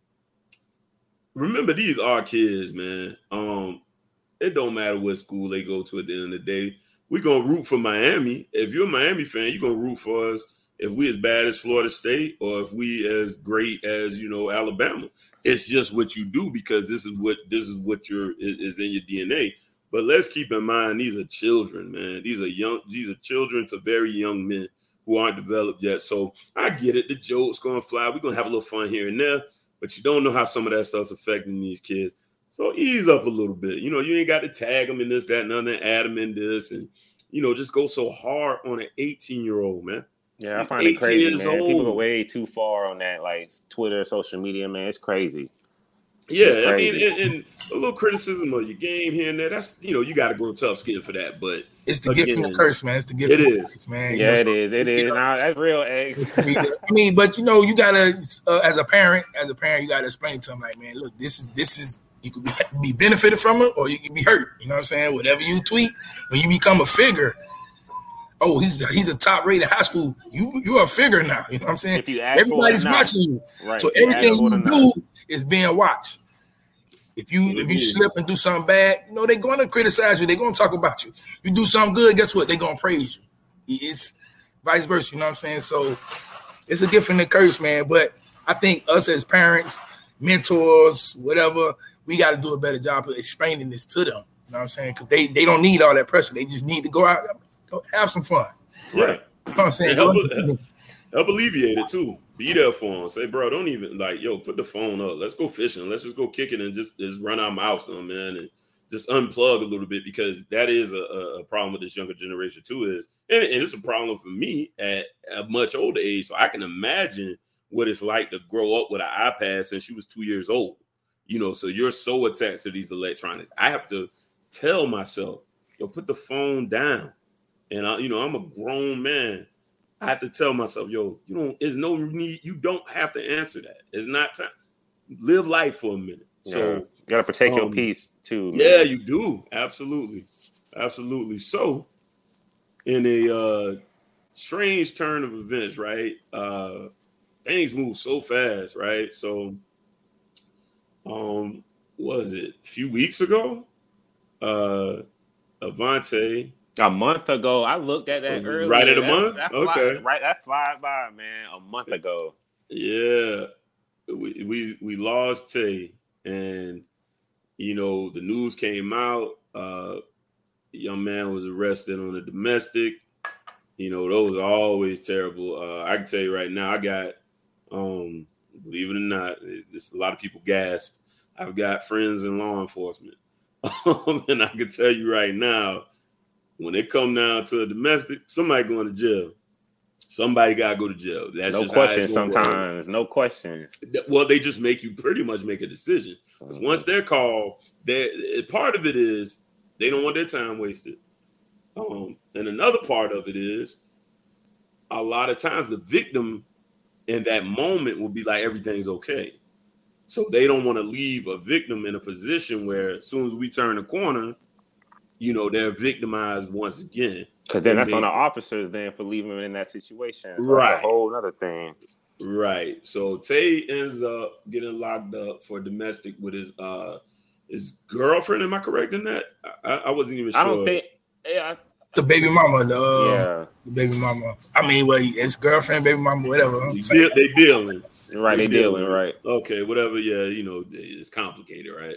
remember these are kids, man. Um, it don't matter what school they go to at the end of the day. We're gonna root for Miami. If you're a Miami fan, you're gonna root for us. If we as bad as Florida State or if we as great as, you know, Alabama. It's just what you do because this is what this is what your is in your D N A. But let's keep in mind these are children, man. These are young, these are children to very young men who aren't developed yet. So I get it. The joke's gonna fly. We're gonna have a little fun here and there, but you don't know how some of that stuff's affecting these kids. So ease up a little bit. You know, you ain't got to tag them in this, that, and other, add them in this, and you know, just go so hard on an eighteen-year-old, man. Yeah, I find it crazy, man. Old. People go way too far on that, like Twitter, social media, man. It's crazy. Yeah, it's crazy. I mean, and, and a little criticism of your game here and there. That's, you know, you got to grow tough skin for that. But it's the again, gift and the curse, man. It's the gift. It and is, the curse, man. Yeah, you know, it so, is. It is. Nah, that's real, Eggs. I mean, but you know, you gotta, uh, as a parent, as a parent, you gotta explain to them, like, man, look, this is this is. You could be, be benefited from it, or you can be hurt. You know what I'm saying? Whatever you tweet, when you become a figure, oh, he's he's a top rated high school. You you're a figure now. You know what I'm saying? Everybody's watching you, right. so everything you do is being watched. If you if you slip and do something bad, you know they're going to criticize you. They're going to talk about you. You do something good, guess what? They're going to praise you. It's vice versa. You know what I'm saying? So it's a gift and a curse, man. But I think us as parents, mentors, whatever, we got to do a better job of explaining this to them. You know what I'm saying? Because they, they don't need all that pressure. They just need to go out, go have some fun. Right. You know what I'm saying? Help, help, help alleviate it too. Be there for them. Say, bro, don't even like, yo, put the phone up. Let's go fishing. Let's just go kicking and just, just run our mouths on, man, and just unplug a little bit, because that is a, a problem with this younger generation too. Is and, and it's a problem for me at a much older age. So I can imagine what it's like to grow up with an iPad since she was two years old. You know, so you're so attached to these electronics. I have to tell myself, yo, put the phone down. And, I, you know, I'm a grown man. I have to tell myself, yo, you don't, there's no need. You don't have to answer that. It's not time. Live life for a minute. Yeah. So you got to protect um, your peace too. Man. Yeah, you do. Absolutely. Absolutely. So in a uh, strange turn of events, right? Uh, things move so fast, right? So, Um, was it a few weeks ago? Uh, Avante. A month ago, I looked at that earlier. Right at a that, month? That okay. Fly, right, that fly by, man. A month ago. Yeah, we we we lost Tay, and you know the news came out. Uh, the young man was arrested on a domestic. You know those are always terrible. Uh, I can tell you right now, I got um. Believe it or not, it's a lot of people gasp. I've got friends in law enforcement. Um, and I can tell you right now, when it come down to a domestic, somebody going to jail. Somebody got to go to jail. That's no just questions sometimes. Work. No questions. Well, they just make you pretty much make a decision. Because mm-hmm. once they're called, they're, part of it is they don't want their time wasted. Um, and another part of it is a lot of times the victim in that moment will be like, everything's okay. So they don't want to leave a victim in a position where as soon as we turn the corner, you know, they're victimized once again. Because then that's they, on the officers then for leaving them in that situation. So right. That's a whole other thing. Right. So Tay ends up getting locked up for domestic with his uh his girlfriend. Am I correct in that? I, I wasn't even sure. I don't think yeah, the baby mama, the, uh, yeah. the baby mama. I mean, well, it's girlfriend, baby mama, whatever. They, they dealing. Right, they, they dealing, dealing, right. Okay, whatever, yeah, you know, it's complicated, right?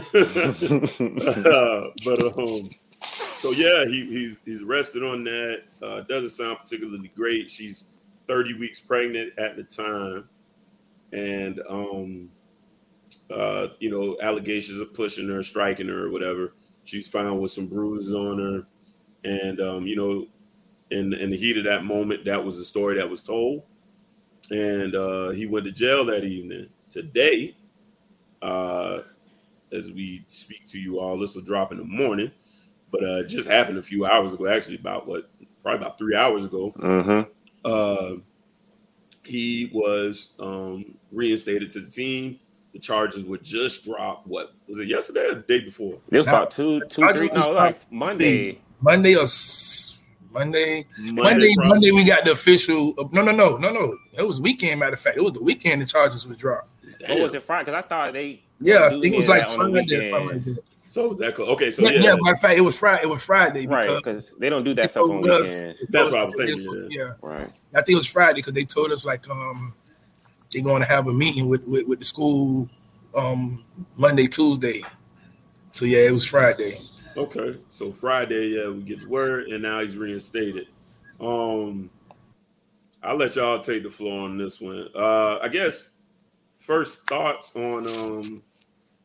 uh, but, um, so, yeah, he, he's he's arrested on that. Uh, doesn't sound particularly great. She's thirty weeks pregnant at the time. And, um, uh, you know, allegations of pushing her, striking her, or whatever. She's found with some bruises on her. And, um, you know, in, in the heat of that moment, that was the story that was told. And uh, he went to jail that evening. Today, uh, as we speak to you all, this will drop in the morning. But uh, it just happened a few hours ago, actually about what, probably about three hours ago. Mm-hmm. Uh, he was um, reinstated to the team. The charges were just dropped. What was it, yesterday or the day before? It was about two, two, three. No, like Monday. Monday or Monday. Monday, Monday, Monday, we got the official. No, no, no, no, no. It was weekend. Matter of fact, it was the weekend. The charges was dropped. Damn. What was it Friday? Because I thought they. Yeah, I think it was like Friday. So was that cool? Okay, so yeah, yeah. yeah. Matter of fact, it was Friday. It was Friday, right? Because they don't do that stuff on weekends. That's what I was thinking. Yeah. yeah, right. I think it was Friday because they told us like um they're going to have a meeting with, with, with the school um Monday, Tuesday. So yeah, it was Friday. Okay, so Friday, yeah, we get the word, and now he's reinstated. Um, I'll let y'all take the floor on this one. Uh, I guess first thoughts on um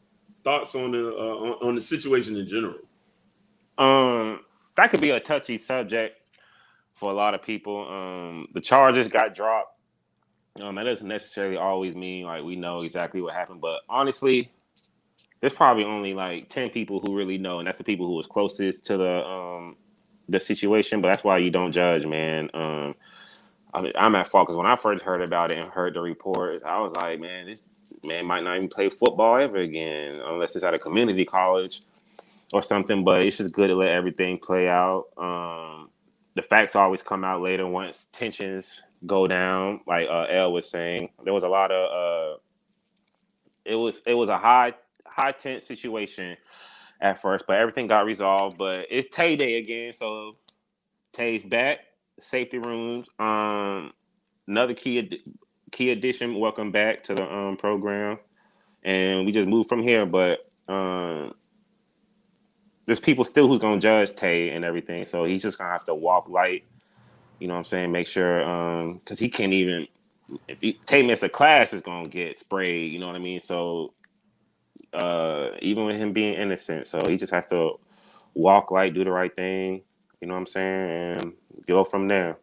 thoughts on the uh, on, on the situation in general? Um, that could be a touchy subject for a lot of people. Um, the charges got dropped. Um, that doesn't necessarily always mean like we know exactly what happened, but honestly, there's probably only like ten people who really know, and that's the people who was closest to the um the situation. But that's why you don't judge, man. Um, I mean, I'm at fault because when I first heard about it and heard the report, I was like, man, this man might not even play football ever again unless it's at a community college or something. But it's just good to let everything play out. Um, the facts always come out later once tensions go down. Like uh, Elle was saying, there was a lot of uh, it was it was a high high tense situation at first, but everything got resolved. But it's Tay Day again, so Tay's back. Safety rooms. Um, another key ad- key addition. Welcome back to the um program, and we just moved from here. But um, there's people still who's gonna judge Tay and everything, so he's just gonna have to walk light. You know what I'm saying? Make sure, um, because he can't even. If he, Tay miss a class, is gonna get sprayed. You know what I mean? So, uh, even with him being innocent, so he just has to walk light, do the right thing. You know what I'm saying? And go from there.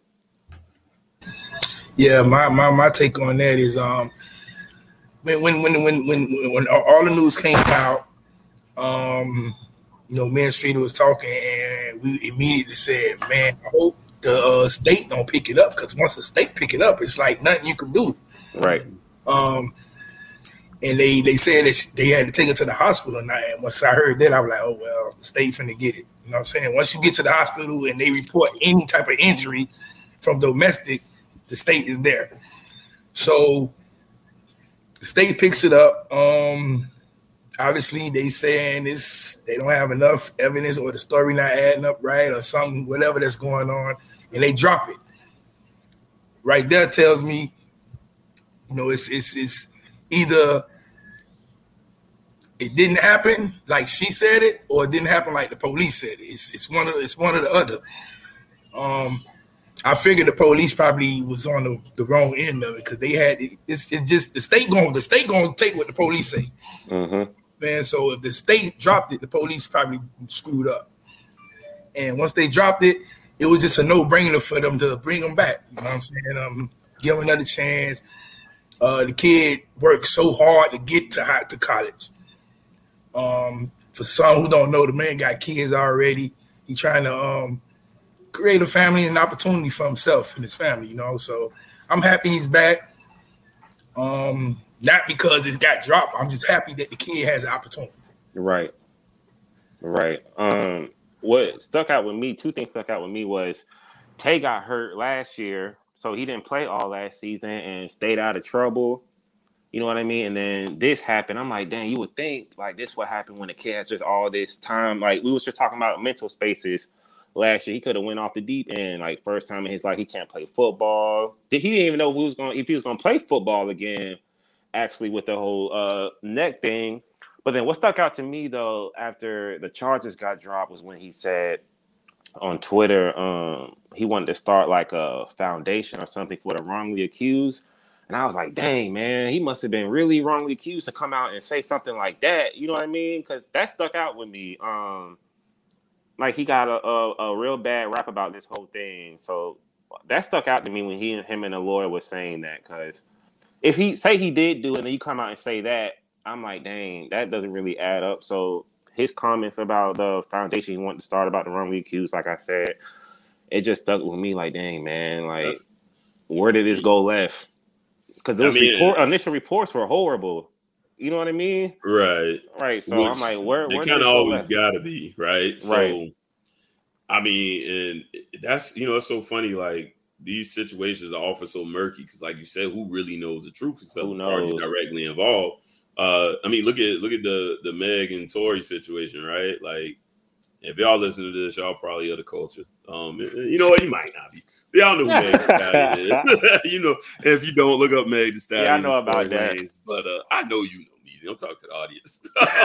Yeah, my, my, my take on that is um when when when when when when all the news came out, um, you know, me and Streeter was talking, and we immediately said, "Man, I hope the uh, state don't pick it up, because once the state pick it up, it's like nothing you can do." Right. Um, and they they said that they had to take her to the hospital. And, I, and once I heard that, I was like, "Oh well, the state finna get it." You know what I'm saying? Once you get to the hospital and they report any type of injury from domestic, the state is there. So the state picks it up. Um, obviously, they saying this they don't have enough evidence, or the story not adding up right, or something, whatever that's going on, and they drop it. Right there tells me, you know, it's it's it's either it didn't happen like she said it, or it didn't happen like the police said it. It's it's one of it's one or the other. Um, I figured the police probably was on the, the wrong end of it, because they had it's it's just the state going the state going to take what the police say. Mm-hmm. Man, so if the state dropped it, the police probably screwed up. And once they dropped it, it was just a no brainer for them to bring them back. You know what I'm saying? Um, give them another chance. Uh, the kid worked so hard to get to high, to college. Um, for some who don't know, the man got kids already. He trying to um, create a family and an opportunity for himself and his family, you know. So I'm happy he's back. Um, not because it got dropped. I'm just happy that the kid has an opportunity. Right. Right. Um, what stuck out with me, two things stuck out with me was Tay got hurt last year, so he didn't play all last season and stayed out of trouble. You know what I mean? And then this happened. I'm like, dang, you would think like this would happen when a kid has just all this time. Like we was just talking about mental spaces last year. He could have went off the deep end. Like first time in his life, he can't play football. He didn't even know who was going if he was going to play football again. Actually, with the whole uh, neck thing. But then what stuck out to me though after the charges got dropped was when he said on Twitter um, he wanted to start like a foundation or something for the wrongly accused. And I was like, dang, man, he must have been really wrongly accused to come out and say something like that. You know what I mean? Because that stuck out with me. Um, like he got a, a, a real bad rap about this whole thing. So that stuck out to me when he and him and the lawyer was saying that. Because if he say he did do it and then you come out and say that, I'm like, dang, that doesn't really add up. So his comments about the foundation he wanted to start about the wrongly accused, like I said, it just stuck with me. Like, dang, man, like where did this go left? Because those I mean, report, initial reports were horrible. You know what I mean? Right. Right. So Which I'm like, where? They kind of always got to be, right? So, right. I mean, and that's, you know, it's so funny. Like, these situations are often so murky because, like you said, who really knows the truth except the parties directly involved? Uh, I mean, look at look at the, the Meg and Tory situation, right? Like, if y'all listen to this, y'all probably are the culture. Um, you know what? You might not be. Y'all know who Meg Thee Stallion is. You know, if you don't, look up Meg Thee Stallion. Yeah, I know about that. Lanes, but uh, I know you know me. Don't talk to the audience.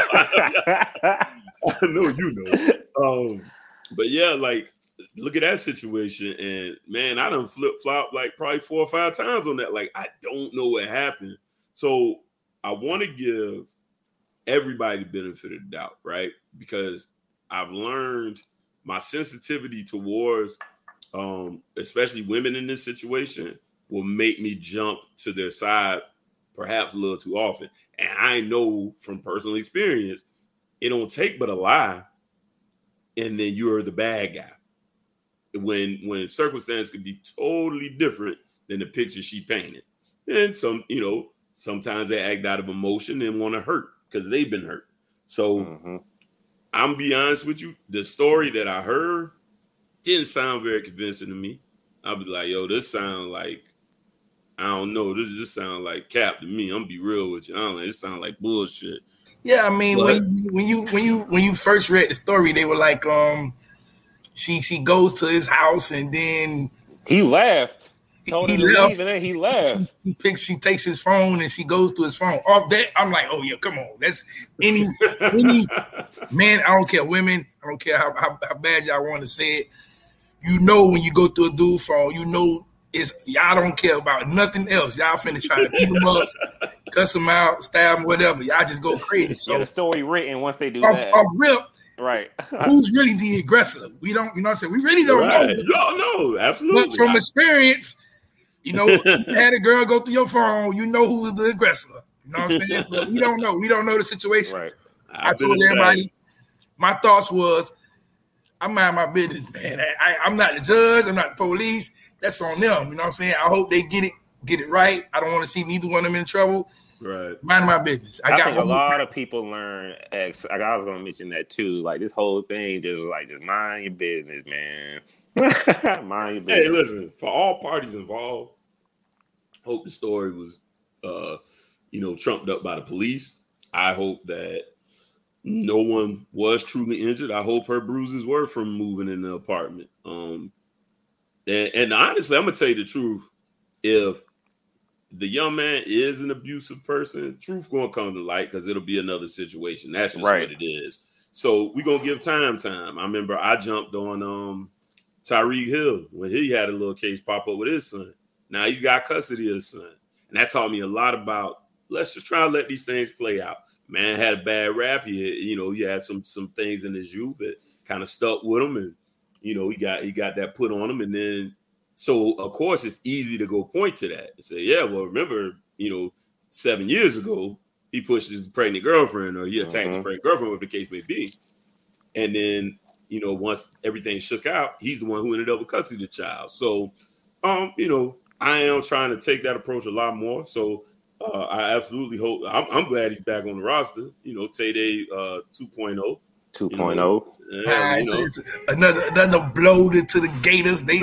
I know you know. Um, but yeah, like, look at that situation. And, man, I done flip-flop like probably four or five times on that. Like, I don't know what happened. So I want to give everybody the benefit of the doubt, right? Because I've learned my sensitivity towards, um, especially women in this situation, will make me jump to their side perhaps a little too often. And I know from personal experience, it don't take but a lie, and then you're the bad guy. When when circumstances could be totally different than the picture she painted. And some, you know, sometimes they act out of emotion and want to hurt because they've been hurt. So mm-hmm. I'm be honest with you, the story that I heard didn't sound very convincing to me. I'll be like, yo, this sounds like, I don't know, this just sounds like cap to me. I'm gonna be real with you. I don't know, it sounds like bullshit. Yeah, I mean, but, when when you when you when you first read the story, they were like, um, she she goes to his house and then he left. Told he him to left. leave and then he left. She, he picks, she takes his phone and she goes to his phone. Off that, I'm like, oh yeah, come on. That's any any man. I don't care, women. I don't care how, how, how bad y'all want to say it. You know, when you go through a dude's phone, you know it's y'all don't care about nothing else. Y'all finna try to beat him up, cuss him out, stab him, whatever. Y'all just go crazy. So yeah, the story written once they do off, that. Off rip. Right. Who's really the aggressor? We don't, you know what I'm saying? We really don't right. know. You don't know. Absolutely. But from experience, you know, you had a girl go through your phone, you know who is the aggressor. You know what I'm saying? But we don't know. We don't know the situation. Right. I told everybody, my thoughts was, I mind my business, man. I, I, I'm not the judge. I'm not the police. That's on them. You know what I'm saying? I hope they get it, get it right. I don't want to see neither one of them in trouble. Right. Mind my business. I, I got think a lot of people learn X. Like I was going to mention that too. Like this whole thing, just like just mind your business, man. Mind your business. Hey, listen. For all parties involved, hope the story was, uh, you know, trumped up by the police. I hope that no one was truly injured. I hope her bruises were from moving in the apartment. Um, and, and honestly, I'm gonna tell you the truth. If the young man is an abusive person, truth gonna come to light because it'll be another situation. That's just right. what it is. So we're gonna give time time. I remember I jumped on um Tyreek Hill when he had a little case pop up with his son. Now he's got custody of his son. And that taught me a lot about let's just try to let these things play out. Man had a bad rap. He had, you know, he had some some things in his youth that kind of stuck with him, and you know, he got he got that put on him, and then so of course it's easy to go point to that and say, yeah, well, remember, you know, seven years ago he pushed his pregnant girlfriend or he attacked mm-hmm. his pregnant girlfriend, whatever the case may be, and then you know once everything shook out, he's the one who ended up with custody of the child. So, um, you know, I am trying to take that approach a lot more. So. Uh, I absolutely hope. I'm, I'm glad he's back on the roster. You know, Tay-Day uh, two point oh. two point oh. You know, yeah, you know. Another another blow to the Gators. They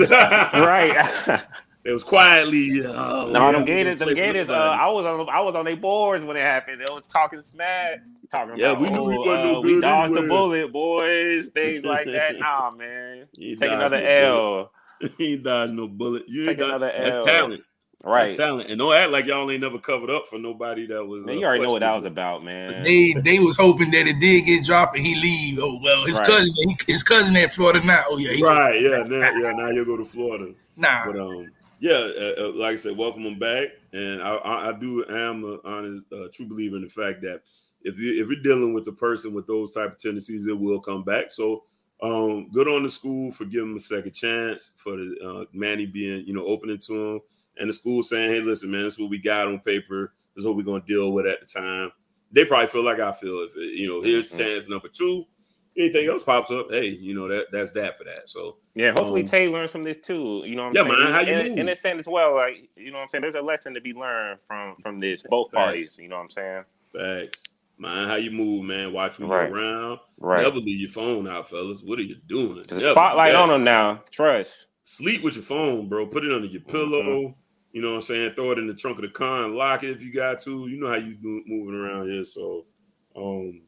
right. It was quietly. Uh, no, yeah, them Gators. Them Gators. Uh, I was on. I was on their boards when it happened. They was talking smack, talking yeah, about. we knew oh, we wasn't uh, no good. We dodged anyway. the bullet, boys. Things like that. Nah, man. Take another no L. He ain't dodged no bullet. You Take ain't another dodged, L. That's talent. Right. That's talent. And don't act like y'all ain't never covered up for nobody that was. Man, uh, you already know what that was about, man. They they was hoping that it did get dropped and he leave. Oh well, his right. cousin his cousin at Florida now. Oh yeah, he right. Yeah. Now, yeah. Now you'll go to Florida. Nah. But um, yeah. Uh, uh, like I said, welcome him back. And I I, I do am a honest, uh, true believer in the fact that if you if you're dealing with a person with those type of tendencies, it will come back. So um, good on the school for giving him a second chance, for the uh, Manny being you know opening to him. And the school saying, hey, listen, man, this is what we got on paper. This is what we're going to deal with at the time. They probably feel like I feel. If it, you know, here's mm-hmm. chance number two. Anything else pops up, hey, you know, that that's that for that. So, yeah, hopefully um, Tay learns from this too. You know what I'm yeah, saying? man, how you in, move? in a sense as well, like, you know what I'm saying? There's a lesson to be learned from from this, both Facts. parties. You know what I'm saying? Facts. Mind how you move, man. Watch when right. you're around. Right. Never leave your phone out, fellas. What are you doing? There's a spotlight on them now. Trust. Sleep with your phone, bro. Put it under your pillow. Mm-hmm. You know what I'm saying? Throw it in the trunk of the car and lock it if you got to. You know how you do moving around here. So, um,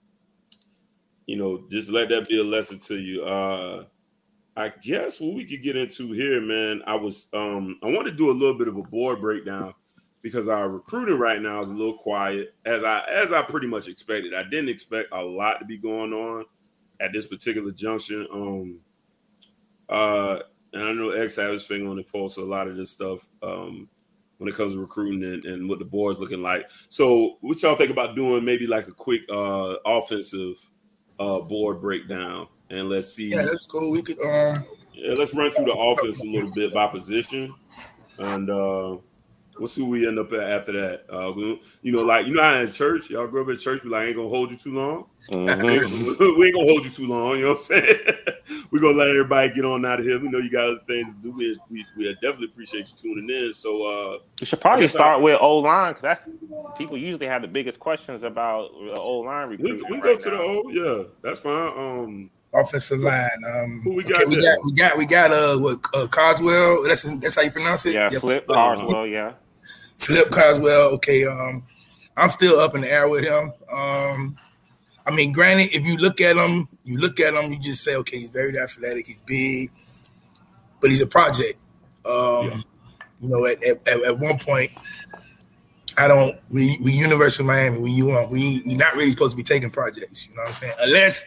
you know, just let that be a lesson to you. Uh, I guess what we could get into here, man, I was um, I want to do a little bit of a board breakdown because our recruiting right now is a little quiet, as I as I pretty much expected. I didn't expect a lot to be going on at this particular junction. Um, uh, and I know X had his finger on the pulse of a lot of this stuff um, when it comes to recruiting and, and what the board's looking like. So what y'all think about doing maybe like a quick uh, offensive uh, board breakdown? And let's see. Yeah, that's cool. We could um yeah, let's run through the offense a little bit by position. And uh, we'll see where we end up at after that. Uh, we, you know, like, you know how in church, y'all grew up in church, we like, ain't gonna hold you too long. Mm-hmm. We ain't gonna hold you too long, you know what I'm saying? We're gonna let everybody get on out of here. We know you got other things to do. We, we, we definitely appreciate you tuning in. So uh, you should probably start I, with O-line, because that's people usually have the biggest questions about the O-line recruiting. We, we right go to now. the O, yeah, that's fine. Um, Offensive line. Um, who we okay, got? we got we got we got uh what uh, Coswell. That's that's how you pronounce it. Yeah, yep. Flip uh, Coswell. Yeah, Flip Coswell. Okay, um, I'm still up in the air with him. Um, I mean, granted, if you look at him, you look at him, you just say, okay, he's very athletic, he's big, but he's a project. Um, yeah. You know, at, at at one point, I don't. We we University of Miami. We you want we we not really supposed to be taking projects. You know what I'm saying? Unless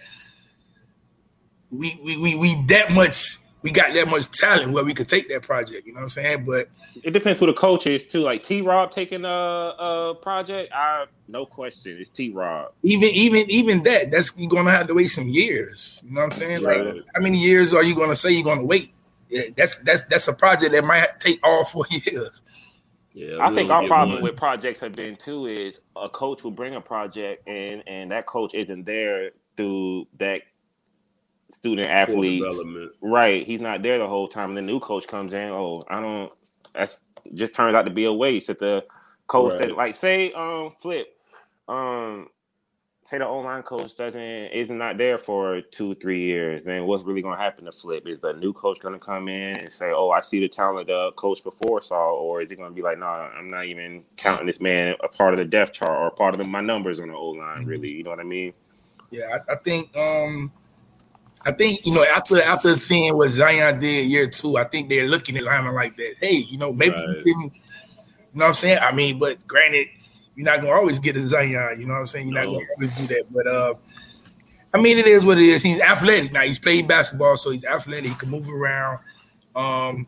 we we we we that much. We got that much talent where we could take that project, you know what I'm saying? But it depends who the coach is too. Like T-Rob taking a, a project, I no question, it's T-Rob. Even even even that, that's you're gonna have to wait some years. You know what I'm saying? Right. Like, how many years are you gonna say you're gonna wait? Yeah, that's that's that's a project that might take all four years. Yeah, I think our problem one. with projects have been too is a coach will bring a project and and that coach isn't there through that student athletes, right? He's not there the whole time. And the new coach comes in. Oh, I don't. That's just turns out to be a waste. That the coach, right. that, like, say, um, Flip, um, say the online coach doesn't is not there for two, three years. Then what's really going to happen to Flip? Is the new coach going to come in and say, "Oh, I see the talent the coach before saw," or is he going to be like, "No, nah, I'm not even counting this man a part of the depth chart or part of the, my numbers on the O line." Mm-hmm. Really, you know what I mean? Yeah, I, I think. Um... I think, you know, after after seeing what Zion did year two, I think they're looking at linemen like that. Hey, you know, maybe right. you didn't, you know what I'm saying? I mean, but granted, you're not going to always get a Zion, you know what I'm saying? You're no. not going to always do that. But, uh, I mean, it is what it is. He's athletic. Now, he's played basketball, so he's athletic. He can move around. Um,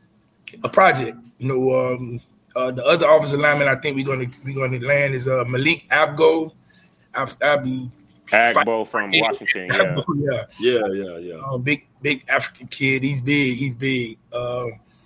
a project, you know, um, uh, the other offensive lineman I think we're going to we're going to land is uh, Malik Abgo. I'll, I'll be Agbo from Washington, yeah. yeah, yeah, yeah, yeah. Uh, big, big African kid. He's big. He's big. Uh,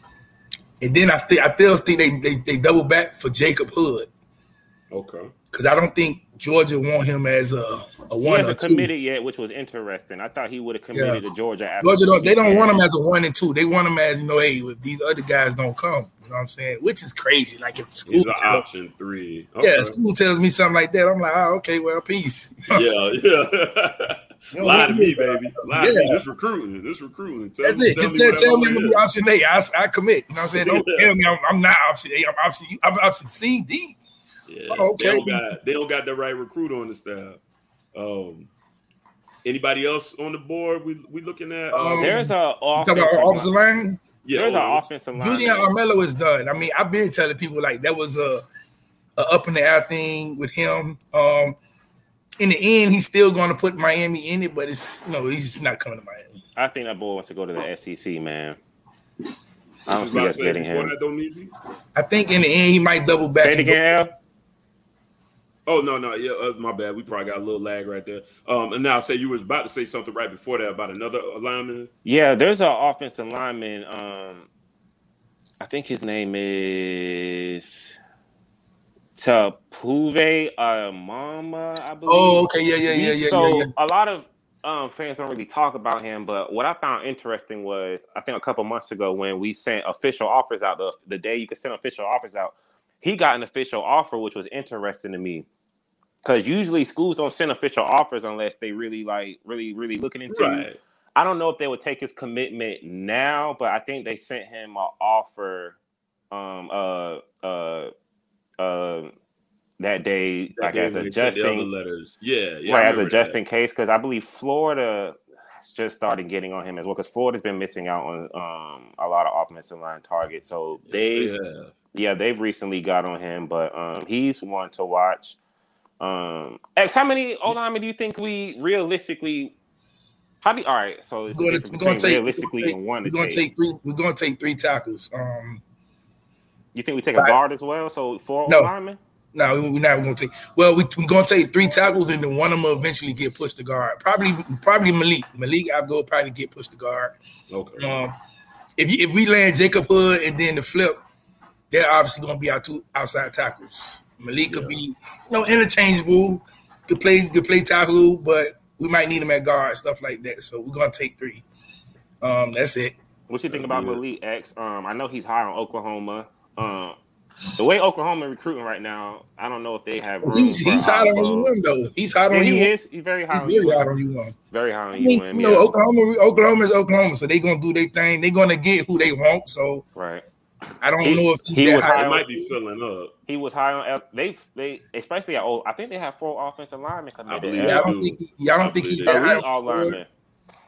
and then I still, I still think they, they they double back for Jacob Hood. Okay. Because I don't think Georgia want him as a, a one. He hasn't or committed two. yet, which was interesting. I thought he would have committed yeah. to Georgia. After Georgia, don't, they don't want him as a one and two. They want him as, you know, hey, if these other guys don't come. You know what I'm saying? Which is crazy. Like if school tells, option three. Okay. Yeah, school tells me something like that. I'm like, oh, okay, well, peace. You know yeah, yeah. Lie to me, baby. Lie yeah. to me. This recruiting. This recruiting. Tell That's me, it. Tell Just me tell, tell me I'm gonna be option A. I, I commit. You know what I'm saying? Don't tell me I'm, I'm not option A. I'm option I'm option C, D. Yeah. Oh, okay. They don't got they don't got the right recruiter on the staff. Um anybody else on the board we we looking at? Um, There's a offensive line. Yeah, There's an offensive line. Julian Armello is done. I mean, I've been telling people like that was a, a up in the air thing with him. Um, in the end, he's still going to put Miami in it, but it's you know he's just not coming to Miami. I think that boy wants to go to the S E C, man. I don't see us getting him. I think in the end he might double back. Say it again, Al. Oh no, no, yeah, uh, my bad. We probably got a little lag right there. Um, and now say you was about to say something right before that about another lineman. Yeah, there's an offensive lineman. Um, I think his name is Tapuve Amama, I believe. Oh, okay, yeah, yeah, yeah, yeah. So yeah, yeah. a lot of um, fans don't really talk about him, but what I found interesting was I think a couple months ago when we sent official offers out, the the day you could send official offers out, he got an official offer, which was interesting to me. Because usually schools don't send official offers unless they really like really, really looking into right. it. I don't know if they would take his commitment now, but I think they sent him an offer um uh uh uh that day, that like day as a just in letters. Yeah, yeah. Right, as a just in case, because I believe Florida has just started getting on him as well. Because Florida's been missing out on um a lot of offensive line targets. So yes, they, they have. yeah, they've recently got on him, but um he's one to watch. Um, X, how many O-linemen do you think we realistically? How do you, all right? So it's we're going to take realistically take, and one. We're going to take three. We're going to take three tackles. Um, You think we take a Right. guard as well? So four No. linemen? No, we're not going to take. Well, we we gonna take three tackles, and then one of them will eventually get pushed to guard. Probably, probably Malik. Malik Abdul probably get pushed to guard. Okay. Um, if you, if we land Jacob Hood and then the flip, they're obviously going to be our two outside tackles. Malik could Yeah. be, you know, interchangeable. Could play, could play tackle, but we might need him at guard, stuff like that. So we're going to take three. Um, that's it. What you think about Yeah. Malik X? Um, I know he's high on Oklahoma. Um, the way Oklahoma recruiting right now, I don't know if they have. Room He's for he's hot on Ogbo. U M though. He's hot Yeah, on he U M. is. He's very high He's on very U M. hot on U M. Very high on I mean, U M. you know, yeah. Oklahoma, Oklahoma is Oklahoma, so they're gonna do their thing. They're gonna get who they want. So Right. I don't He- know if he's he that was high. high It on- might be filling up. He was high on L. They they especially at old. I think they have four offensive linemen committed. believe at Yeah, I they don't do. think he, yeah, I I don't think he's believe that they high. Elite all on the board. linemen.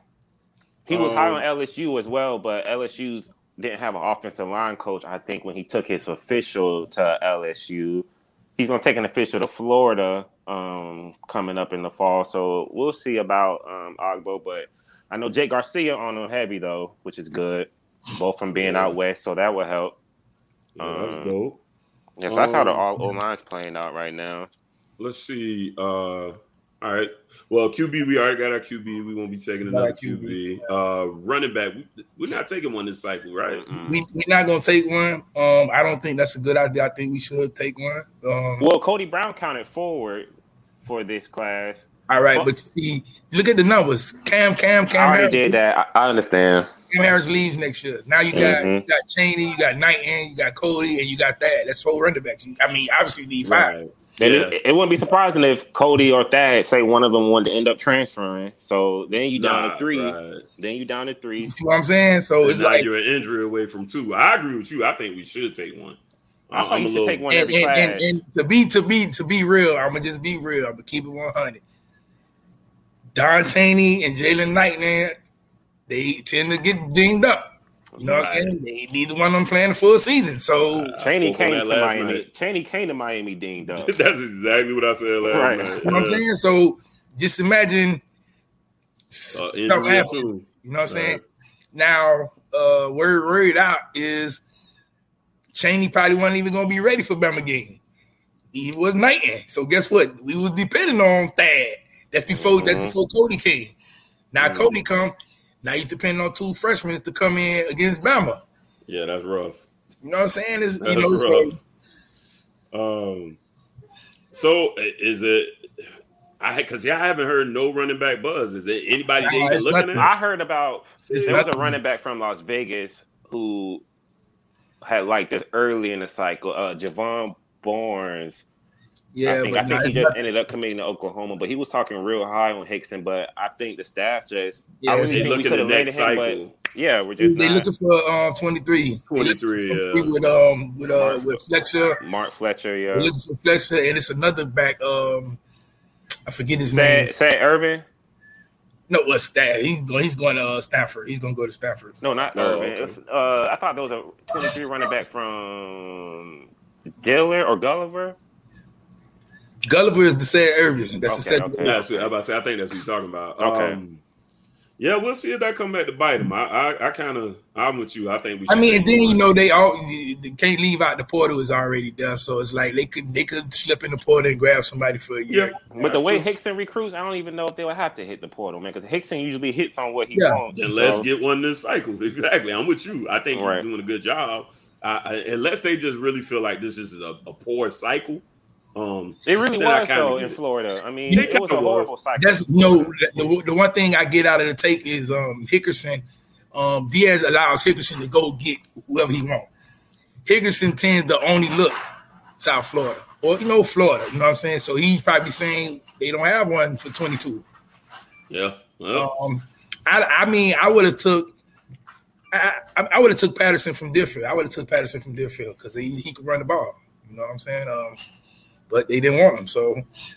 He was high Um, on L S U as well, but L S U didn't have an offensive line coach. I think when he took his official to L S U, he's going to take an official to Florida um, coming up in the fall. So we'll see about um, Ogbo. But I know Jake Garcia on him heavy though, which is good. Both from being Yeah. out west, so that will help. Yeah, that's Um, dope. Yeah, so that's how the Um, all O line's playing out right now. Let's see. Uh, all right. Well, Q B, we already got our Q B. We won't be taking Got another our Q Q B. B. Uh, running back. We, we're not taking one this cycle, right? Mm-mm. We we're not gonna take one. Um, I don't think that's a good idea. I think we should take one. Um, Well, Cody Brown counted forward for this class. all right, but you see, look at the numbers. Cam, Cam, I Cam already Harris, did that. I, I understand. Cam Harris leaves next year. Now you got Mhm. you got Chaney, you got Knighton, you got Cody, and you got that. That's four running backs. You- I mean, obviously you need five. Right. Then Yeah. it, it wouldn't be surprising if Cody or Thad say one of them wanted to end up transferring. So then you down Nah, to three. right. Then you down to three. You see what I'm saying? So And it's now like you're an injury away from two. I agree with you. I think we should take one. I thought I'm you a should little- take one and, every and, class. and, and to be to be to be real, I'm gonna just be real. I'm gonna keep it one hundred. Don Chaney and Jalen Knighton, they tend to get dinged up. You know what I'm Right. saying? They, neither one of them playing the full season. So I Cheney spoke on came that to last Miami. night. Cheney came to Miami dinged up. That's exactly what I said last Right. night. you know what I'm saying? So just imagine Uh, something injury happen. too. You know what I'm saying? Right. Now, uh, word worried out is Chaney probably wasn't even gonna be ready for Bama game. He was Knighton. So guess what? We was depending on Thad. That's before that's Mhm. before Cody came. Now Mhm. Cody come. Now you depend on two freshmen to come in against Bama. Yeah, that's rough. You know what I'm saying? It's, That's you know, so, rough. Um, so i- is it? I because yeah, I haven't heard no running back buzz. Is there anybody Nah, they even it's looking nothing. at? I heard about It's there was a nothing. running back from Las Vegas who had like this early in the cycle. Uh, Javon Barnes. yeah, I think, but I nah, think he it's just nothing. ended up committing to Oklahoma, but he was talking real high on Hickson. But I think the staff just, Yeah, I they really think we looking could at have landed next him, cycle. but yeah, we're just They not. looking for um twenty-three. They looking twenty-three, for yeah. twenty-three with um with uh with Fletcher. Mark Fletcher, They yeah. looking for Fletcher, and it's another back. Um, I forget his name. Sad, Sad Urban? No, what's that? He's going. He's going to uh, Stanford. He's going to go to Stanford. No, not Oh, Urban. okay. It was, uh, I thought there was a twenty-three running back from Diller or Gulliver. Gulliver is the Sad Urban. That's the Okay, second. okay. Yeah, that's what, I'm about to say. I think that's what you're talking about. Okay. Um, yeah, we'll see if that come back to bite him. I, I, I kind of, I'm with you. I think we. I should mean, take and then one. you know they all they can't leave out. The portal is already there, so it's like they could they could slip in the portal and grab somebody for a year. Yeah. But the way true. Hickson recruits, I don't even know if they would have to hit the portal, man, because Hickson usually hits on what he Yeah. wants. Then let's So- get one this cycle. Exactly. I'm with you. I think Right. he's doing a good job. Uh, I- unless they just really feel like this is a, a poor cycle. Um, It really then I was kinda though get in it. Florida. I mean, It it was a kinda was. horrible cycle. That's no the, the one thing I get out of the take is um Hickerson. Um, Diaz allows Hickerson to go get whoever he wants. Hickerson tends to only look South Florida or you know Florida. You know what I'm saying? So he's probably saying they don't have one for twenty-two. yeah. Well, Um, I, I mean, I would have took, I, I, I would have took Patterson from Deerfield. I would have took Patterson from Deerfield because he, he could run the ball. You know what I'm saying? Um, but they didn't want him, so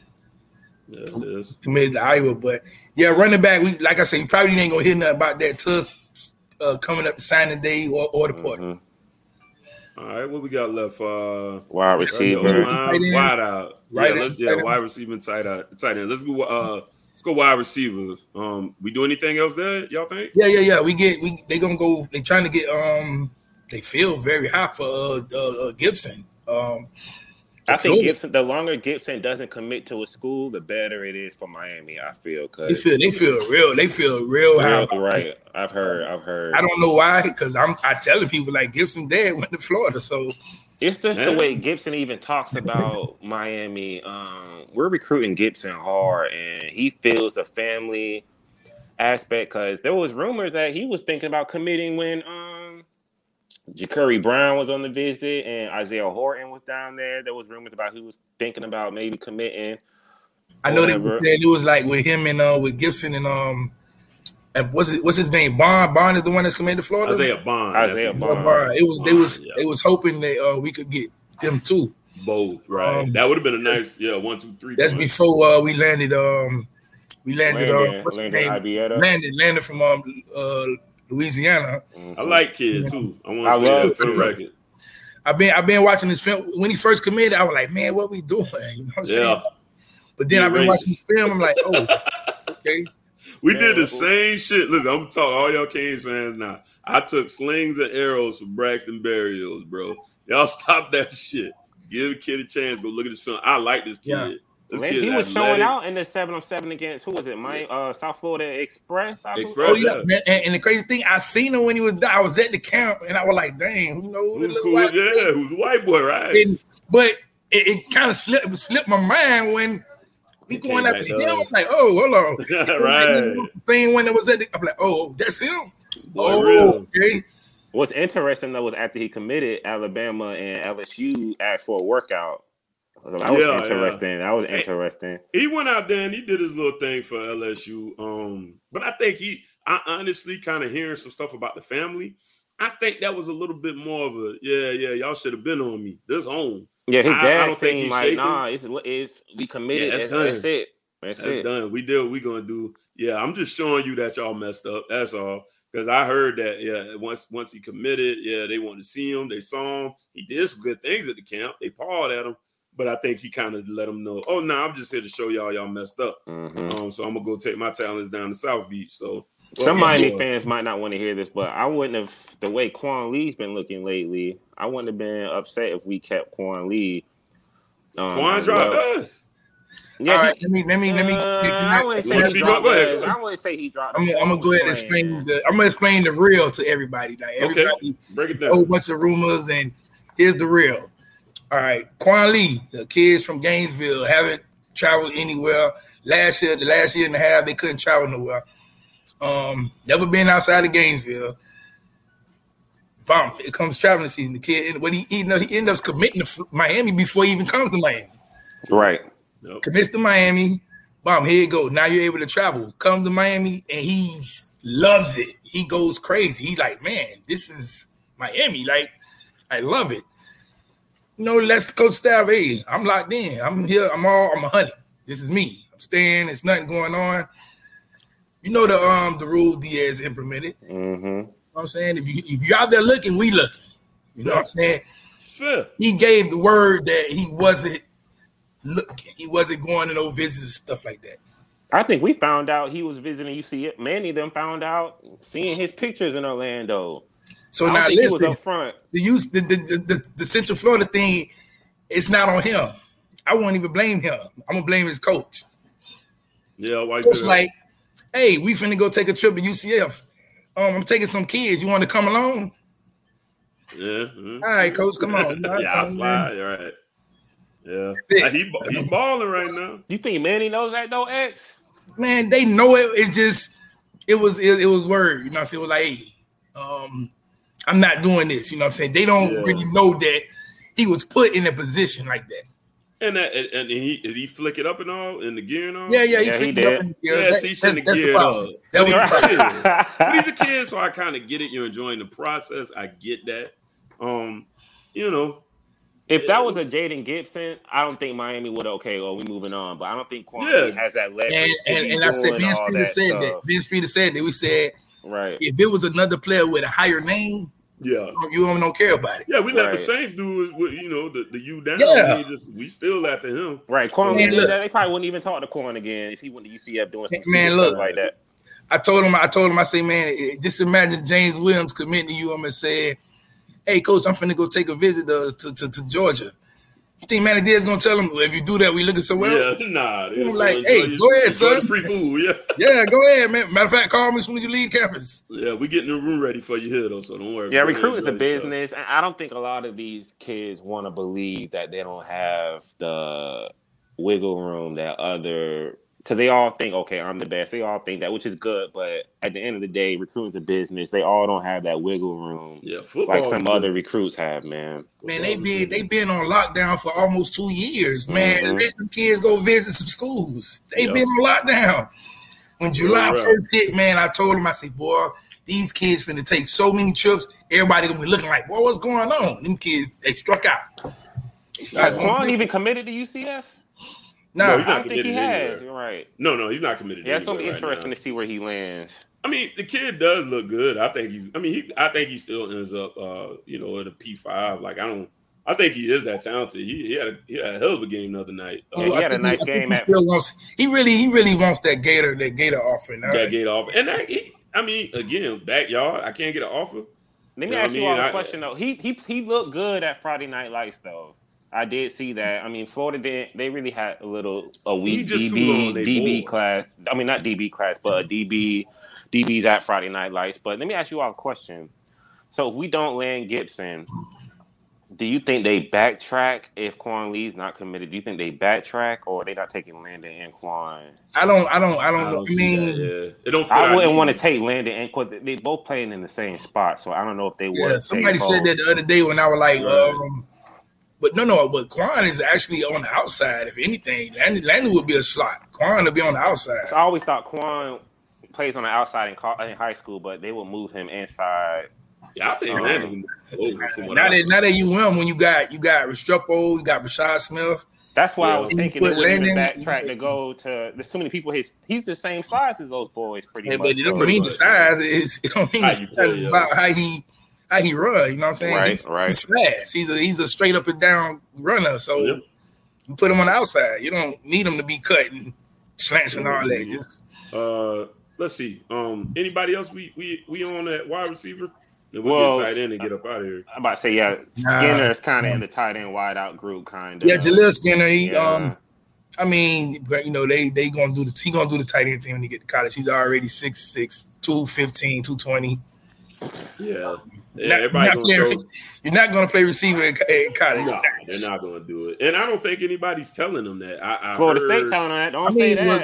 yeah, it is. committed to Iowa. But yeah, running back. We like I said, you probably ain't gonna hear nothing about that till uh, coming up to signing day or, or the portal. Mhm. All right, what we got left? Uh, Wide O receiver. Tight line, ends. wide out. Right yeah, end, let's yeah, tight wide ends. receiver, and tight out, tight end. Let's go. Uh, let's go wide receivers. Um, we do anything else there? Y'all think? Yeah, yeah, yeah. We get we they gonna go. They trying to get um they feel very high for uh, uh, Gibson. Um, I think Florida. Gibson. The longer Gibson doesn't commit to a school, the better it is for Miami. I feel because they feel they feel real. They feel real high. Right. It. I've heard. I've heard. I don't know why, because I'm I telling people like Gibson dad went to Florida, so it's just yeah. the way Gibson even talks about Miami. Um, we're recruiting Gibson hard, and he feels the family aspect because there was rumors that he was thinking about committing when um Ja'Curry Brown was on the visit and Isaiah Horton was down there. There was rumors about he was thinking about maybe committing. I know they were saying it was like with him and uh with Gibson and um and what's it what's his name? Bond. Bond is the one that's coming to Florida. Isaiah Bond. Isaiah Bond. Bond. It was Bond, they was yeah. they was hoping that uh, we could get them too. Both, right? Um, that would have been a nice, yeah, one, two, three. That's points. Before uh, we landed. Um, we landed. Landon, Uh, what's Landon his name? Landed. Landed from um, uh, Louisiana. I like Kid too. I want to say that for the record. I've been I've been watching this film when he first committed. I was like, man, what we doing? You know what I'm yeah. saying? But then I've been racist. watching this film. I'm like, oh, okay. We man, did the same shit. Listen, I'm talking all y'all Canes fans now. I took slings and arrows for Braxton Berrios, bro. Y'all stop that shit. Give the kid a chance. Go look at this film. I like this kid. Yeah. This Man, kid he was athletic. showing out in the seven on seven against who was it? My uh, South Florida Express. I Express. Oh yeah, man. And, and the crazy thing, I seen him when he was down. I was at the camp, and I was like, "Dang, you know, who's cool? Yeah, boy. Who's a white boy, right?" And, but it, it kind of slipped, it slipped my mind when we he going after him. I was like, "Oh, hold on, right." Like, the same one that was at the, I'm like, "Oh, that's him." Boy, oh, real. okay. What's interesting though was after he committed, Alabama and L S U asked for a workout. So that was yeah, interesting. Yeah. That was interesting. He went out there and he did his little thing for L S U. Um, but I think he, I honestly kind of hearing some stuff about the family. I think that was a little bit more of a, yeah, yeah, y'all should have been on me. This home. Yeah, his dad I, I don't think seemed like, shaking. nah, it's, it's we committed. Yeah, that's, that's, that's it. That's, that's it. done. We did what we going to do. Yeah, I'm just showing you that y'all messed up. That's all. Because I heard that, yeah, once once he committed, yeah, they wanted to see him. They saw him. He did some good things at the camp. They pawed at him. But I think he kind of let them know, oh, no, nah, I'm just here to show y'all y'all messed up. Mm-hmm. Um, so I'm going to go take my talents down to South Beach. So well, Some Miami yeah. fans might not want to hear this, but I wouldn't have, the way Quan Lee's been looking lately, I wouldn't have been upset if we kept Quan Lee. Um, Quan dropped well. us. Yeah, All right, he, let me, let me, let me. Uh, I wouldn't say he dropped us. I wouldn't say he dropped I'm, I'm going to go ahead and explain the, I'm going to explain the real to everybody. Like, everybody, okay. Break it down. A whole bunch of rumors, and here's the real. All right, Quan Lee, the kids from Gainesville haven't traveled anywhere. Last year, the last year and a half, they couldn't travel nowhere. Um, never been outside of Gainesville. Bomb! It comes traveling season. The kid, what he, you know, he ended up committing to Miami before he even comes to Miami. Right. Nope. Commits to Miami. Bomb! Here you go. Now you're able to travel. Come to Miami, and he loves it. He goes crazy. He's like, man, this is Miami. Like, I love it. You know, let's coach staff. Hey, I'm locked in. I'm here. I'm all. I'm a hundred. This is me. I'm staying. There's nothing going on. You know the um the rule Diaz implemented. Mm-hmm. You know what I'm saying? If you if you're out there looking, we looking. You know what I'm saying? Sure. He gave the word that he wasn't looking. He wasn't going to no visits and stuff like that. I think we found out he was visiting U C F. Many of them found out seeing his pictures in Orlando. So I now think listen, he was up front. The use the the, the the the Central Florida thing, it's not on him. I won't even blame him. I'm gonna blame his coach. Yeah, why? Coach like, hey, we finna go take a trip to U C F. Um, I'm taking some kids. You want to come along? Yeah. Mm-hmm. All right, coach, come on. yeah, I'll fly. All right. Yeah. Like he he's balling right now. You think Manny knows that though, X? Man, they know it. It's just it was it, it was word. You know what I'm saying? It was like, hey, um, I'm not doing this. You know what I'm saying? They don't yeah. really know that he was put in a position like that. And that, and, and he did he flick it up and all in the gear and all? Yeah, yeah, he yeah, flicked he it up in the gear. Yeah, that, see, he shouldn't that's, have geared up. That was right. But he's a kid, so I kind of get it. You're enjoying the process. I get that. Um, you know, if that was a Jaden Gibson, I don't think Miami would okay. Or we moving on, but I don't think Quan yeah. has that leverage. And, and, and I said, Vince Streeter said stuff. that. Vince Streeter said that. We said, right. If it was another player with a higher name. Yeah, you don't, don't care about it. Yeah, we let right. the Saints do with you know the, the U down. Yeah. We, just, we still after him. Right, Quan so, did that. They probably wouldn't even talk to Quan again if he went to U C F doing some man, look, stuff like that. I told him, I told him, I say, man, just imagine James Williams committing to you and said, hey, coach, I'm finna go take a visit to to, to, to Georgia. You think Manny Diaz gonna tell him, well, if you do that, we looking somewhere else? Yeah, nah. I'm like, hey, your, go ahead, son. Free food, yeah. Yeah, go ahead, man. Matter of fact, call me as soon as you leave campus. Yeah, we getting the room ready for you here, though, so don't worry. Yeah, recruiting's a business, and I don't think a lot of these kids want to believe that they don't have the wiggle room that other – because they all think, okay, I'm the best. They all think that, which is good, but at the end of the day, recruiting's a business. They all don't have that wiggle room yeah, football like some other recruits have, man. Man, they been they been on lockdown for almost two years, man. Mm-hmm. Let them kids go visit some schools. They yep. been on lockdown. When July yeah, first hit, man, I told them, I said, boy, these kids finna take so many trips. Everybody gonna be looking like, boy, what's going on? Them kids, they struck out. Has Quan even committed to U C F? No, no, I don't think he has. You're right. No, no, he's not committed. Yeah, it's gonna be interesting right to see where he lands. I mean, the kid does look good. I think he's. I mean, he. I think he still ends up, uh, you know, at a P five. Like I don't. I think he is that talented. He, he had a he had a hell of a game the other night. Yeah, he had a nice game. He, still wants, he really he really wants that Gator that Gator offer. Now. That Gator offer, and that, he, I mean, again, backyard. I can't get an offer. Let me ask you all a question though. He he he looked good at Friday Night Lights though. I did see that. I mean, Florida did. They really had a little a weak D B D B class. I mean, not D B class, but a D B D B's at Friday Night Lights. But let me ask you all a question. So if we don't land Gibson, do you think they backtrack if Quan Lee's not committed? Do you think they backtrack, or are they not taking Landon and Quan? I don't. I don't. I don't, I know. don't I mean, that, yeah. it don't. I wouldn't want to take Landon and Quan. They both playing in the same spot, so I don't know if they yeah, would. Somebody said that the other day when I was like. Right. Um, But no, no, but Quan is actually on the outside. If anything, Landon, Landon would be a slot. Quan will be on the outside. So I always thought Quan plays on the outside in, co- in high school, but they will move him inside. Yeah, I think um, Landon. Now that now that you win, when you got you got Restrepo, you got Rashad Smith. That's why yeah. I was thinking they wouldn't even backtrack to go to. There's too many people. His he's the same size as those boys, pretty yeah, much. But it don't mean the size. It's, it don't mean the size. It's about how he. How he run, you know what I'm saying? Right, he's, right. he's fast. He's a he's a straight up and down runner. So yep. you put him on the outside. You don't need him to be cut and slants and all that. Just, uh, let's see. Um, anybody else? We we we on that wide receiver? Then we'll, well, get tight end and get up out of here. I'm about to say, yeah, Skinner's kind of in the tight end wide out group, kind of. Yeah, Jaleel Skinner. He, yeah. um, I mean, you know, they they gonna do the he gonna do the tight end thing when he get to college. He's already six six, two fifteen, two twenty. Yeah. Yeah, not, everybody not gonna playing, throw, you're not going to play receiver in, in college. No, they're not going to do it, and I don't think anybody's telling them that. I, I Florida heard, State telling them that. Don't I mean, say well, that.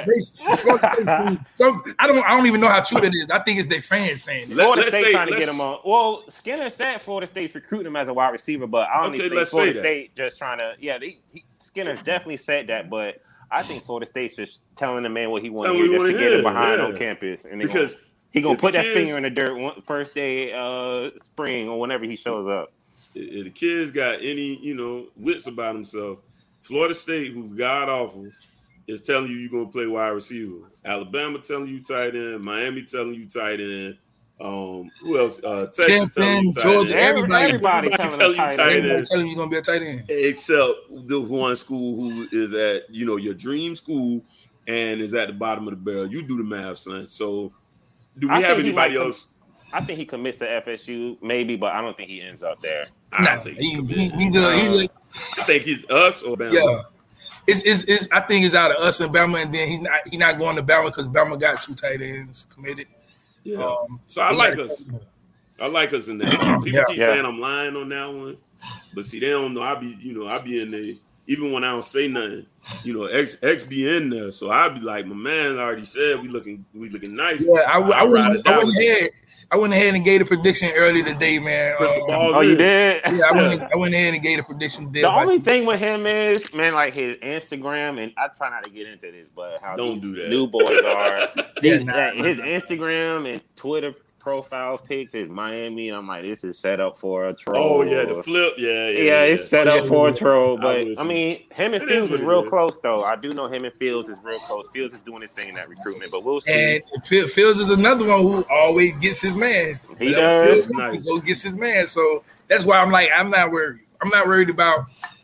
They, so I don't. I don't even know how true that is. I think it's their fans saying it. Florida Let, State say, trying to get him on. Well, Skinner said Florida State's recruiting him as a wide receiver, but I don't okay, even think let's Florida State just trying to. Yeah, they, he, Skinner's definitely said that, but I think Florida State's just telling the man what he wants to hear just to get him behind yeah. on campus, and because. Gonna, He gonna put that kids, finger in the dirt one, first day uh, spring or whenever he shows up. If the kid's got any, you know, wits about himself, Florida State, who's god awful, is telling you you're gonna play wide receiver. Alabama telling you tight end. Miami telling you tight end. Um, who else? Uh, Texas telling you tight Georgia, end. everybody, everybody, everybody telling, telling you tight tight end. Telling you you're gonna be a tight end. Except the one school who is at, you know, your dream school and is at the bottom of the barrel. You do the math, son. So. Do we I have anybody com- else? I think he commits to F S U, maybe, but I don't think he ends up there. I nah, don't think he, he he, he's a, he's a, I think he's us or Bama. Yeah, it's, it's it's. I think it's out of us and Bama, and then he's not he's not going to Bama because Bama got two tight ends committed. Yeah, um, so I like us. I like us in that. People yeah, keep yeah. saying I'm lying on that one, but see, they don't know. I be, you know, I be in there. Even when I don't say nothing, you know, X X be in there, so I'd be like, my man already said we looking, we looking nice. Yeah, I, I, I went, I went ahead. ahead, I went ahead and gave a prediction early today, man. Um, Oh, you did? Yeah, I went, I went ahead and gave a prediction. The only thing with him is, man, like his Instagram, and I try not to get into this, but how don't these do that. new boys are. Yeah, These, nah, like, nah, his nah. Instagram and Twitter profile pics is Miami, and I'm like, this is set up for a troll. Oh yeah, the flip, yeah, yeah. Yeah, yeah. it's set up for a troll, I but wish I mean, him and It Fields is is what it real is. close, though. I do know him and Fields is real close. Fields is doing his thing in that recruitment, but we'll see. And Phil, Fields is another one who always gets his man. He Whatever does. Fields Nice. He go gets his man. So that's why I'm like, I'm not worried. I'm not worried about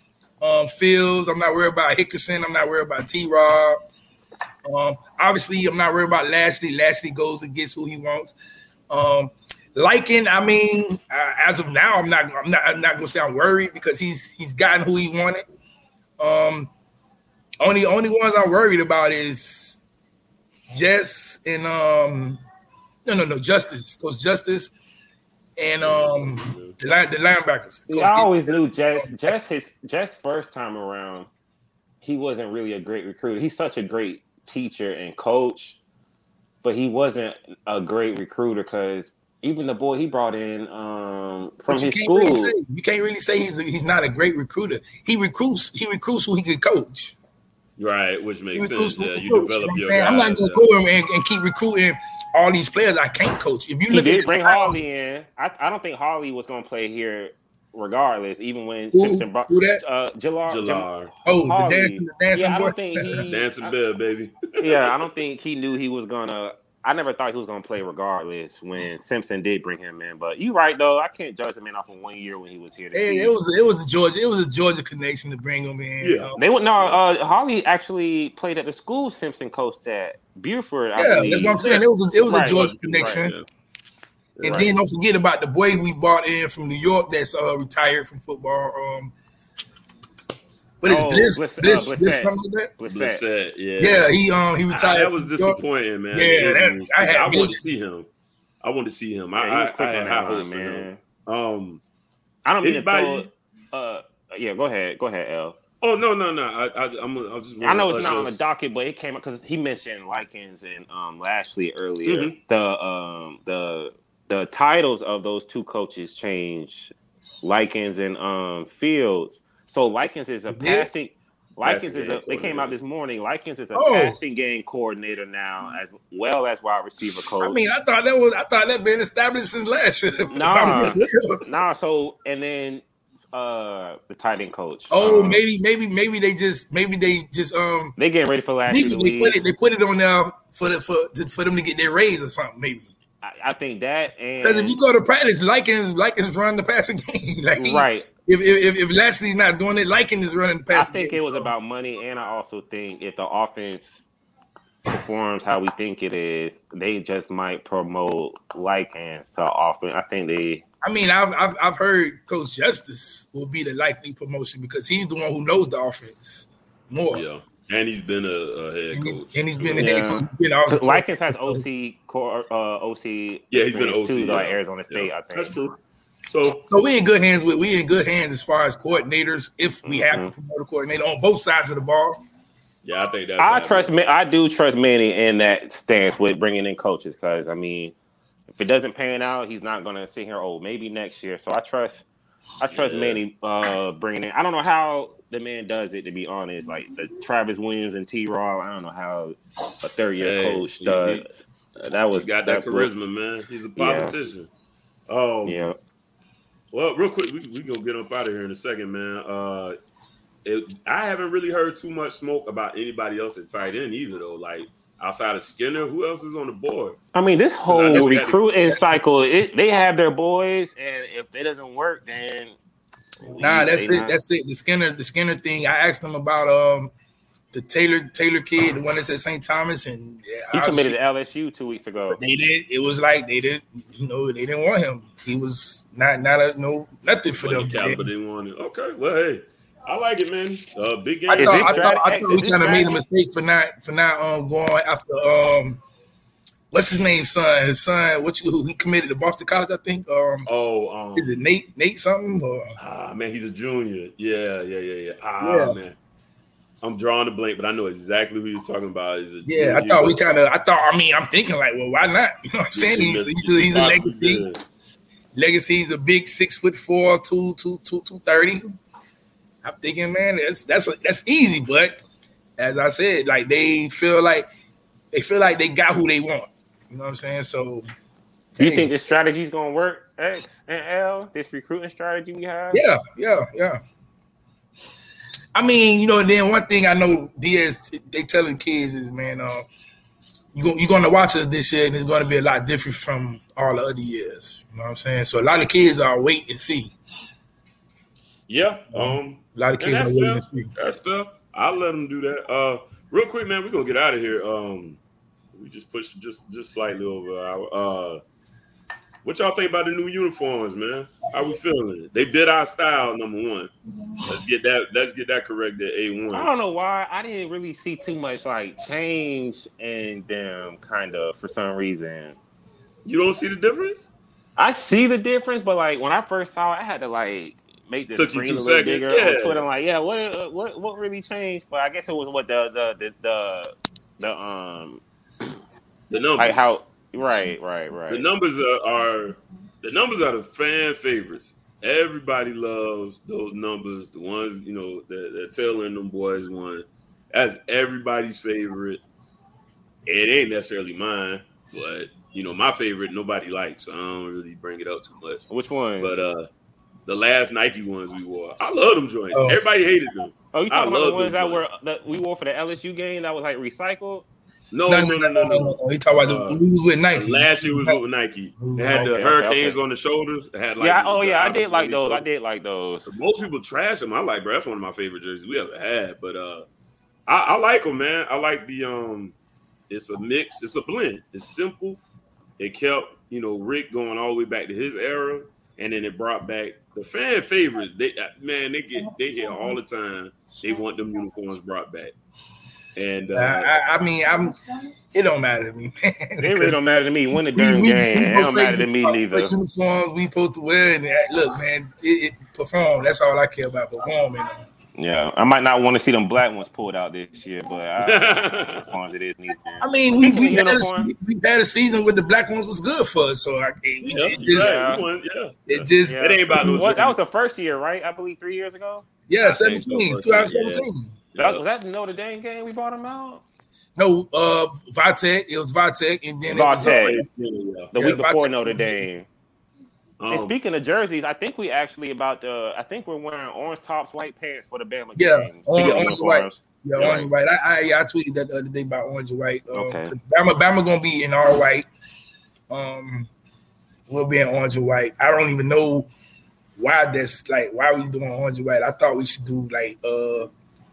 um, Fields. I'm not worried about Hickerson. I'm not worried about T-Rob. Um, obviously, I'm not worried about Lashley. Lashley goes and gets who he wants. Um, Liking, I mean, uh, as of now, I'm not, I'm not, I'm not gonna say I'm worried because he's he's gotten who he wanted. Um, only only ones I'm worried about is Jess and um, no no no Justice, Coach Justice, and um the line, the linebackers. Yeah, I always knew Jess. Jess his Jess first time around, he wasn't really a great recruiter. He's such a great teacher and coach, but he wasn't a great recruiter because. Even the boy he brought in um, from his school, really say, you can't really say he's a, he's not a great recruiter. He recruits he recruits who he can coach. Right, which makes sense. Yeah, you coach. develop your. Man, I'm not gonna yeah. go and, and keep recruiting all these players I can't coach. If you he look did at bring Harley in, I, I don't think Harley was gonna play here regardless. Even when who, Simpson brought who that? Uh, Jalar, Jalar. Oh, Harley. the dancing, the dancing yeah, I boy. don't think he dancing I, bear, baby. yeah, I don't think he knew he was gonna. I never thought he was going to play regardless when Simpson did bring him in. But you're right, though. I can't judge him in off of one year when he was here. Hey, it was it was a Georgia it was a Georgia connection to bring him in. Yeah, um, they would no. Uh, Harley actually played at the school Simpson coached at Buford. I yeah, believe. that's what I'm saying. It was a, it was Right, a Georgia right, connection. yeah. And Right. then don't forget about the boy we brought in from New York that's uh, retired from football. Um, But it's Oh, Bliss, Bliss- uh, Bliss, Bliss, Blissett. something like that. Blissett. Blissett, yeah. Yeah, he um he I, retired. that was from New York. disappointing, man. Yeah, It that- was- I had I wanted big- to see him. I wanted to see him. Yeah, he I, was I, quick I on had that high line, hopes for him. man. Um, I don't mean Anybody- to throw. Uh, yeah, go ahead, go ahead, L. oh no, no, no. I, I, I'm, I just. I know it's wanna not on the us- docket, but it came up because he mentioned Likens and um, Lashley earlier. Mhm. The um, the the titles of those two coaches changed. Likens and um, Fields. So Likens is a They did? passing. Likens Passing is a. game They came out coordinator. this morning. Likens is a Oh. passing game coordinator now, as well as wide receiver coach. I mean, I thought that was I thought that been established since last year. Nah. nah. So and then uh, the tight end coach. Oh, um, maybe, maybe, maybe they just, maybe they just, um, they getting ready for last year. they put it, they put it on there for the for to, for them to get their raise or something, maybe. I, I think that and Because if you go to practice, Likens, Likens run the passing game. Like he- right. If if if Lashley's not doing it, Likens is running the I passing think game. it was about money, and I also think if the offense performs how we think it is, they just might promote Likens to offense. I think they. I mean, I've, I've I've heard Coach Justice will be the likely promotion because he's the one who knows the offense more. Yeah, and he's been a, a head And, he, coach. and he's been a Yeah. head coach. Been also- Likens has O C core, uh, O C. Yeah, he's been experience O C, too, though, yeah. at Arizona State. Yeah, I think that's true. So So we in good hands with we in good hands as far as coordinators if we have Mhm. to promote a coordinator on both sides of the ball. yeah, I think that's. I how- trust. Ma- I do trust Manny in that stance with bringing in coaches because I mean, if it doesn't pan out, he's not going to sit here. Oh, maybe next year. So I trust. I trust Yeah. Manny uh, bringing in. I don't know how the man does it. To be honest, like the Travis Williams and T. Raw. I don't know how a third year Hey, coach he- does. that was He got that, was- charisma, man. He's a Yeah. politician. Oh, Yeah. well, real quick, we we gonna get up out of here in a second, man. Uh, it, I haven't really heard too much smoke about anybody else at tight end either, though. Like outside of Skinner, who else is on the board? I mean, this I whole know we had to- recruiting cycle, it, they have their boys, and if it doesn't work, then Nah, that's they it. not- That's it. The Skinner, the Skinner thing. I asked him about um the Taylor Taylor kid, the one that's at Saint Thomas, and yeah, he I- committed to L S U two weeks ago. They did. It was like they didn't, you know, they didn't want him. He was not not a no nothing for Money them. caliber didn't want it. Okay, well, hey, I like it, man. Uh, big game. I Is thought, this I thought, I strat- thought we is this kind of made a strategy? mistake for not for not um going after um what's his name son his son what you who he committed to Boston College I think um Oh, um, is it Nate Nate something or ah, man, he's a junior. Yeah, yeah, yeah, yeah. Ah, Yeah. man. I'm drawing a blank, but I know exactly who you're talking about. Is a yeah I junior. thought we kind of I thought I mean I'm thinking like well why not you know what I'm saying he's he's a, he's a legacy Yeah. legacy he's a big six foot four two two two two thirty. I'm thinking man that's that's that's easy but as I said like they feel like they feel like they got who they want you know what I'm saying so. You hey. think this strategy is going to work, X and L? This recruiting strategy we have? Yeah, yeah, yeah. I mean, you know, then one thing I know Diaz they telling kids is, man, uh, you go, you're going to watch us this year, and it's going to be a lot different from all the other years. You know what I'm saying? So a lot of kids are wait and see. Yeah. Um, A lot of and kids that's are wait fair. and see. That's fair. I'll let them do that. Uh, real quick, man, we're gonna get out of here. Um, we just pushed just just slightly over our. Uh, What y'all think about the new uniforms, man? How we feeling? They bit our style, number one. Let's get that. Let's get that corrected. A one. I don't know why I didn't really see too much like change in them, kind of for some reason. You don't see the difference? I see the difference, but like when I first saw it, I had to like make the Took you screen two a little seconds, bigger yeah. on Twitter. I'm like, yeah, what what what really changed? But I guess it was what the the the the, the um The numbers. like how right right right. The numbers are, are the numbers are the fan favorites. Everybody loves those numbers. The ones, you know, that, that Taylor and them boys won. That's everybody's favorite. It ain't necessarily mine, but you know, my favorite nobody likes. So I don't really bring it up too much. Which one? But uh the last Nike ones we wore. I love them joints. Oh. Everybody hated them. Oh, you I talking about the love ones them that were joints. that we wore for the L S U game that was like recycled? No, No, no, no, no, no. no. He talking about Uh, the, he was with Nike. Last year was with Nike. It had the Okay, okay, hurricanes okay. on the shoulders. It had like Yeah. Oh the yeah, I did opposite like on those. each I shoulder. did like those. Most people trash them. I like, bro. That's one of my favorite jerseys we ever had. But uh, I, I like them, man. I like the um. It's a mix. It's a blend. It's simple. It kept you know Rick going all the way back to his era, and then it brought back the fan favorites. They man, they get they hear all the time. They want them uniforms brought back. And uh, I, I mean, I'm. It don't matter to me, man. It really don't matter to me. Win the We- darn we- game. we It go don't matter crazy to me about neither. what uniforms we supposed to wear, and that, look, man, it, it perform. That's all I care about. Performing. Yeah, I might not want to see them black ones pulled out this year, but I, as long as it is needed. I mean, we, we, Speaking of had uniform. a, we had a season where the black ones was good for us, so I, it, yeah, it just, right. We won, yeah. it just, It ain't about no. What, that was the first year, right? I believe three years ago. yeah, I think so, seventeen, but twenty yeah. seventeen. That, was that the Notre Dame game we bought them out? No, uh, Vitek. It was Vitek, and then it was, Vitek. uh, Yeah. The Yeah, week before Vitek. Notre Dame. And Um, speaking of jerseys, I think we actually about the. I think we're wearing orange tops, white pants for the Bama Yeah, game. orange- Speaking of orange and white. uniforms. yeah, Yeah. orange and white. I, I, yeah, I tweeted that the other day about orange and white. Um, Okay. 'cause Bama, Bama gonna be in all white. Um, we'll be in orange and white. I don't even know why that's like. Why we doing orange and white? I thought we should do like uh,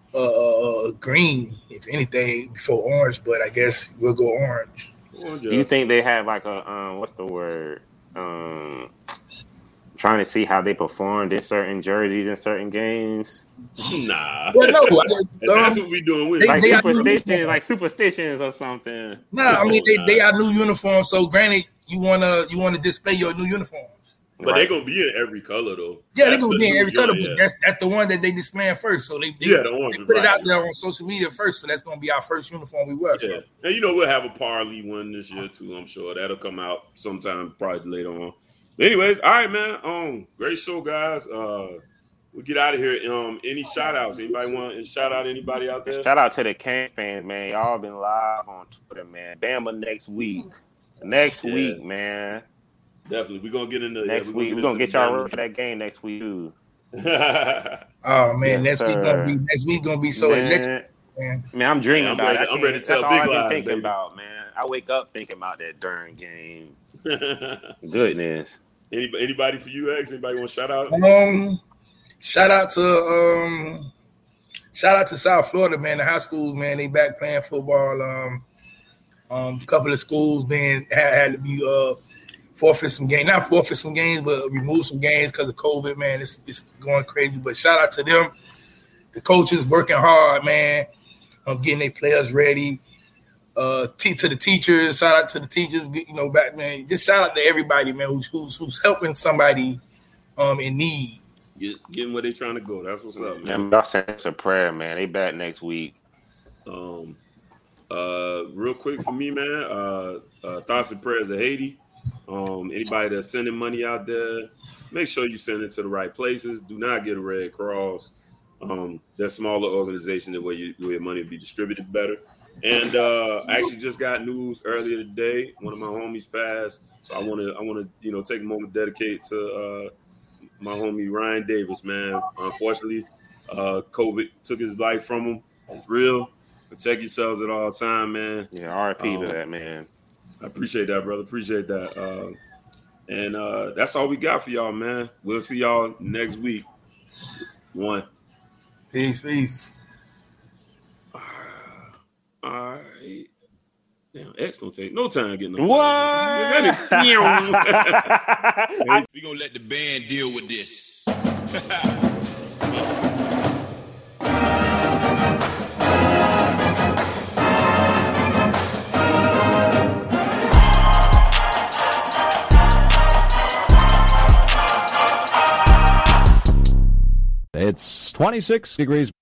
uh, uh green, if anything, before orange. But I guess we'll go orange. Do you think they have like a um, what's the word? Um, trying to see how they performed in certain jerseys in certain games, Nah. Well, no, I, That's um, what we doing with they- like they are superstitions, uniform. like superstitions or something. no, I mean they, they are new uniforms. So granted, you wanna you wanna display your new uniforms. But Right. they're gonna be in every color though. Yeah, they're That's gonna the be in new every color, joint, but yeah. that's that's the one that they displaying first. So they, they, Yeah, the orange they is put it right. out there on social media first. So that's gonna be our first uniform we wear. Yeah, So. and you know we'll have a Parley one this year too. I'm sure that'll come out sometime probably later on. But anyways, all right, man. Um, great show, guys. Uh, we'll get out of here. Um, any shout outs? Anybody want to shout out anybody out there? Shout out to the Can fans, man. Y'all been live on Twitter, man. Bama next week. Next Yeah. week, man. Definitely, we're gonna get into Next yeah, week. We're gonna get y'all ready for that game next week, too. that. Oh man, Yes, next week sir. gonna be next week gonna be so man, electric, man. man, I'm dreaming Yeah, I'm about ready- it. I I'm can't- ready to That's tell all big I've been lies, thinking baby. about, man. I wake up thinking about that darn game. Goodness. anybody, anybody for you, X? Anybody want to shout out? Um, shout out to um, shout out to South Florida, man. The high schools, man, they back playing football. Um, um, a couple of schools being had, had to be uh forfeit some games, not forfeit some games, but remove some games because of COVID, man. It's it's going crazy. But shout out to them, the coaches working hard, man. Um, getting their players ready. Uh, t- to the teachers, shout out to the teachers, you know, back man. Just shout out to everybody, man, who's who's, who's helping somebody um in need. Get, getting where they trying to go. That's what's up, man. Man, y'all send us a prayer, man. They back next week. Um, uh, real quick for me, man. Uh, uh, thoughts and prayers of Haiti. Um, anybody that's sending money out there, make sure you send it to the right places. Do not get a Red Cross. Um, they're smaller organizations where, you, where your money will be distributed better. And uh, I actually just got news earlier today. One of my homies passed, so I want to, I want to, you know, take a moment to dedicate to uh, my homie Ryan Davis. Man, unfortunately, uh, COVID took his life from him. It's real. Protect yourselves at all time, man. Yeah, R I P Um, to that, man. I appreciate that, brother. Appreciate that. Uh, and uh, that's all we got for y'all, man. We'll see y'all next week. One. Peace, peace. All right. Damn, X don't take no time getting no. What? We're gonna let the band deal with this. It's twenty-six degrees.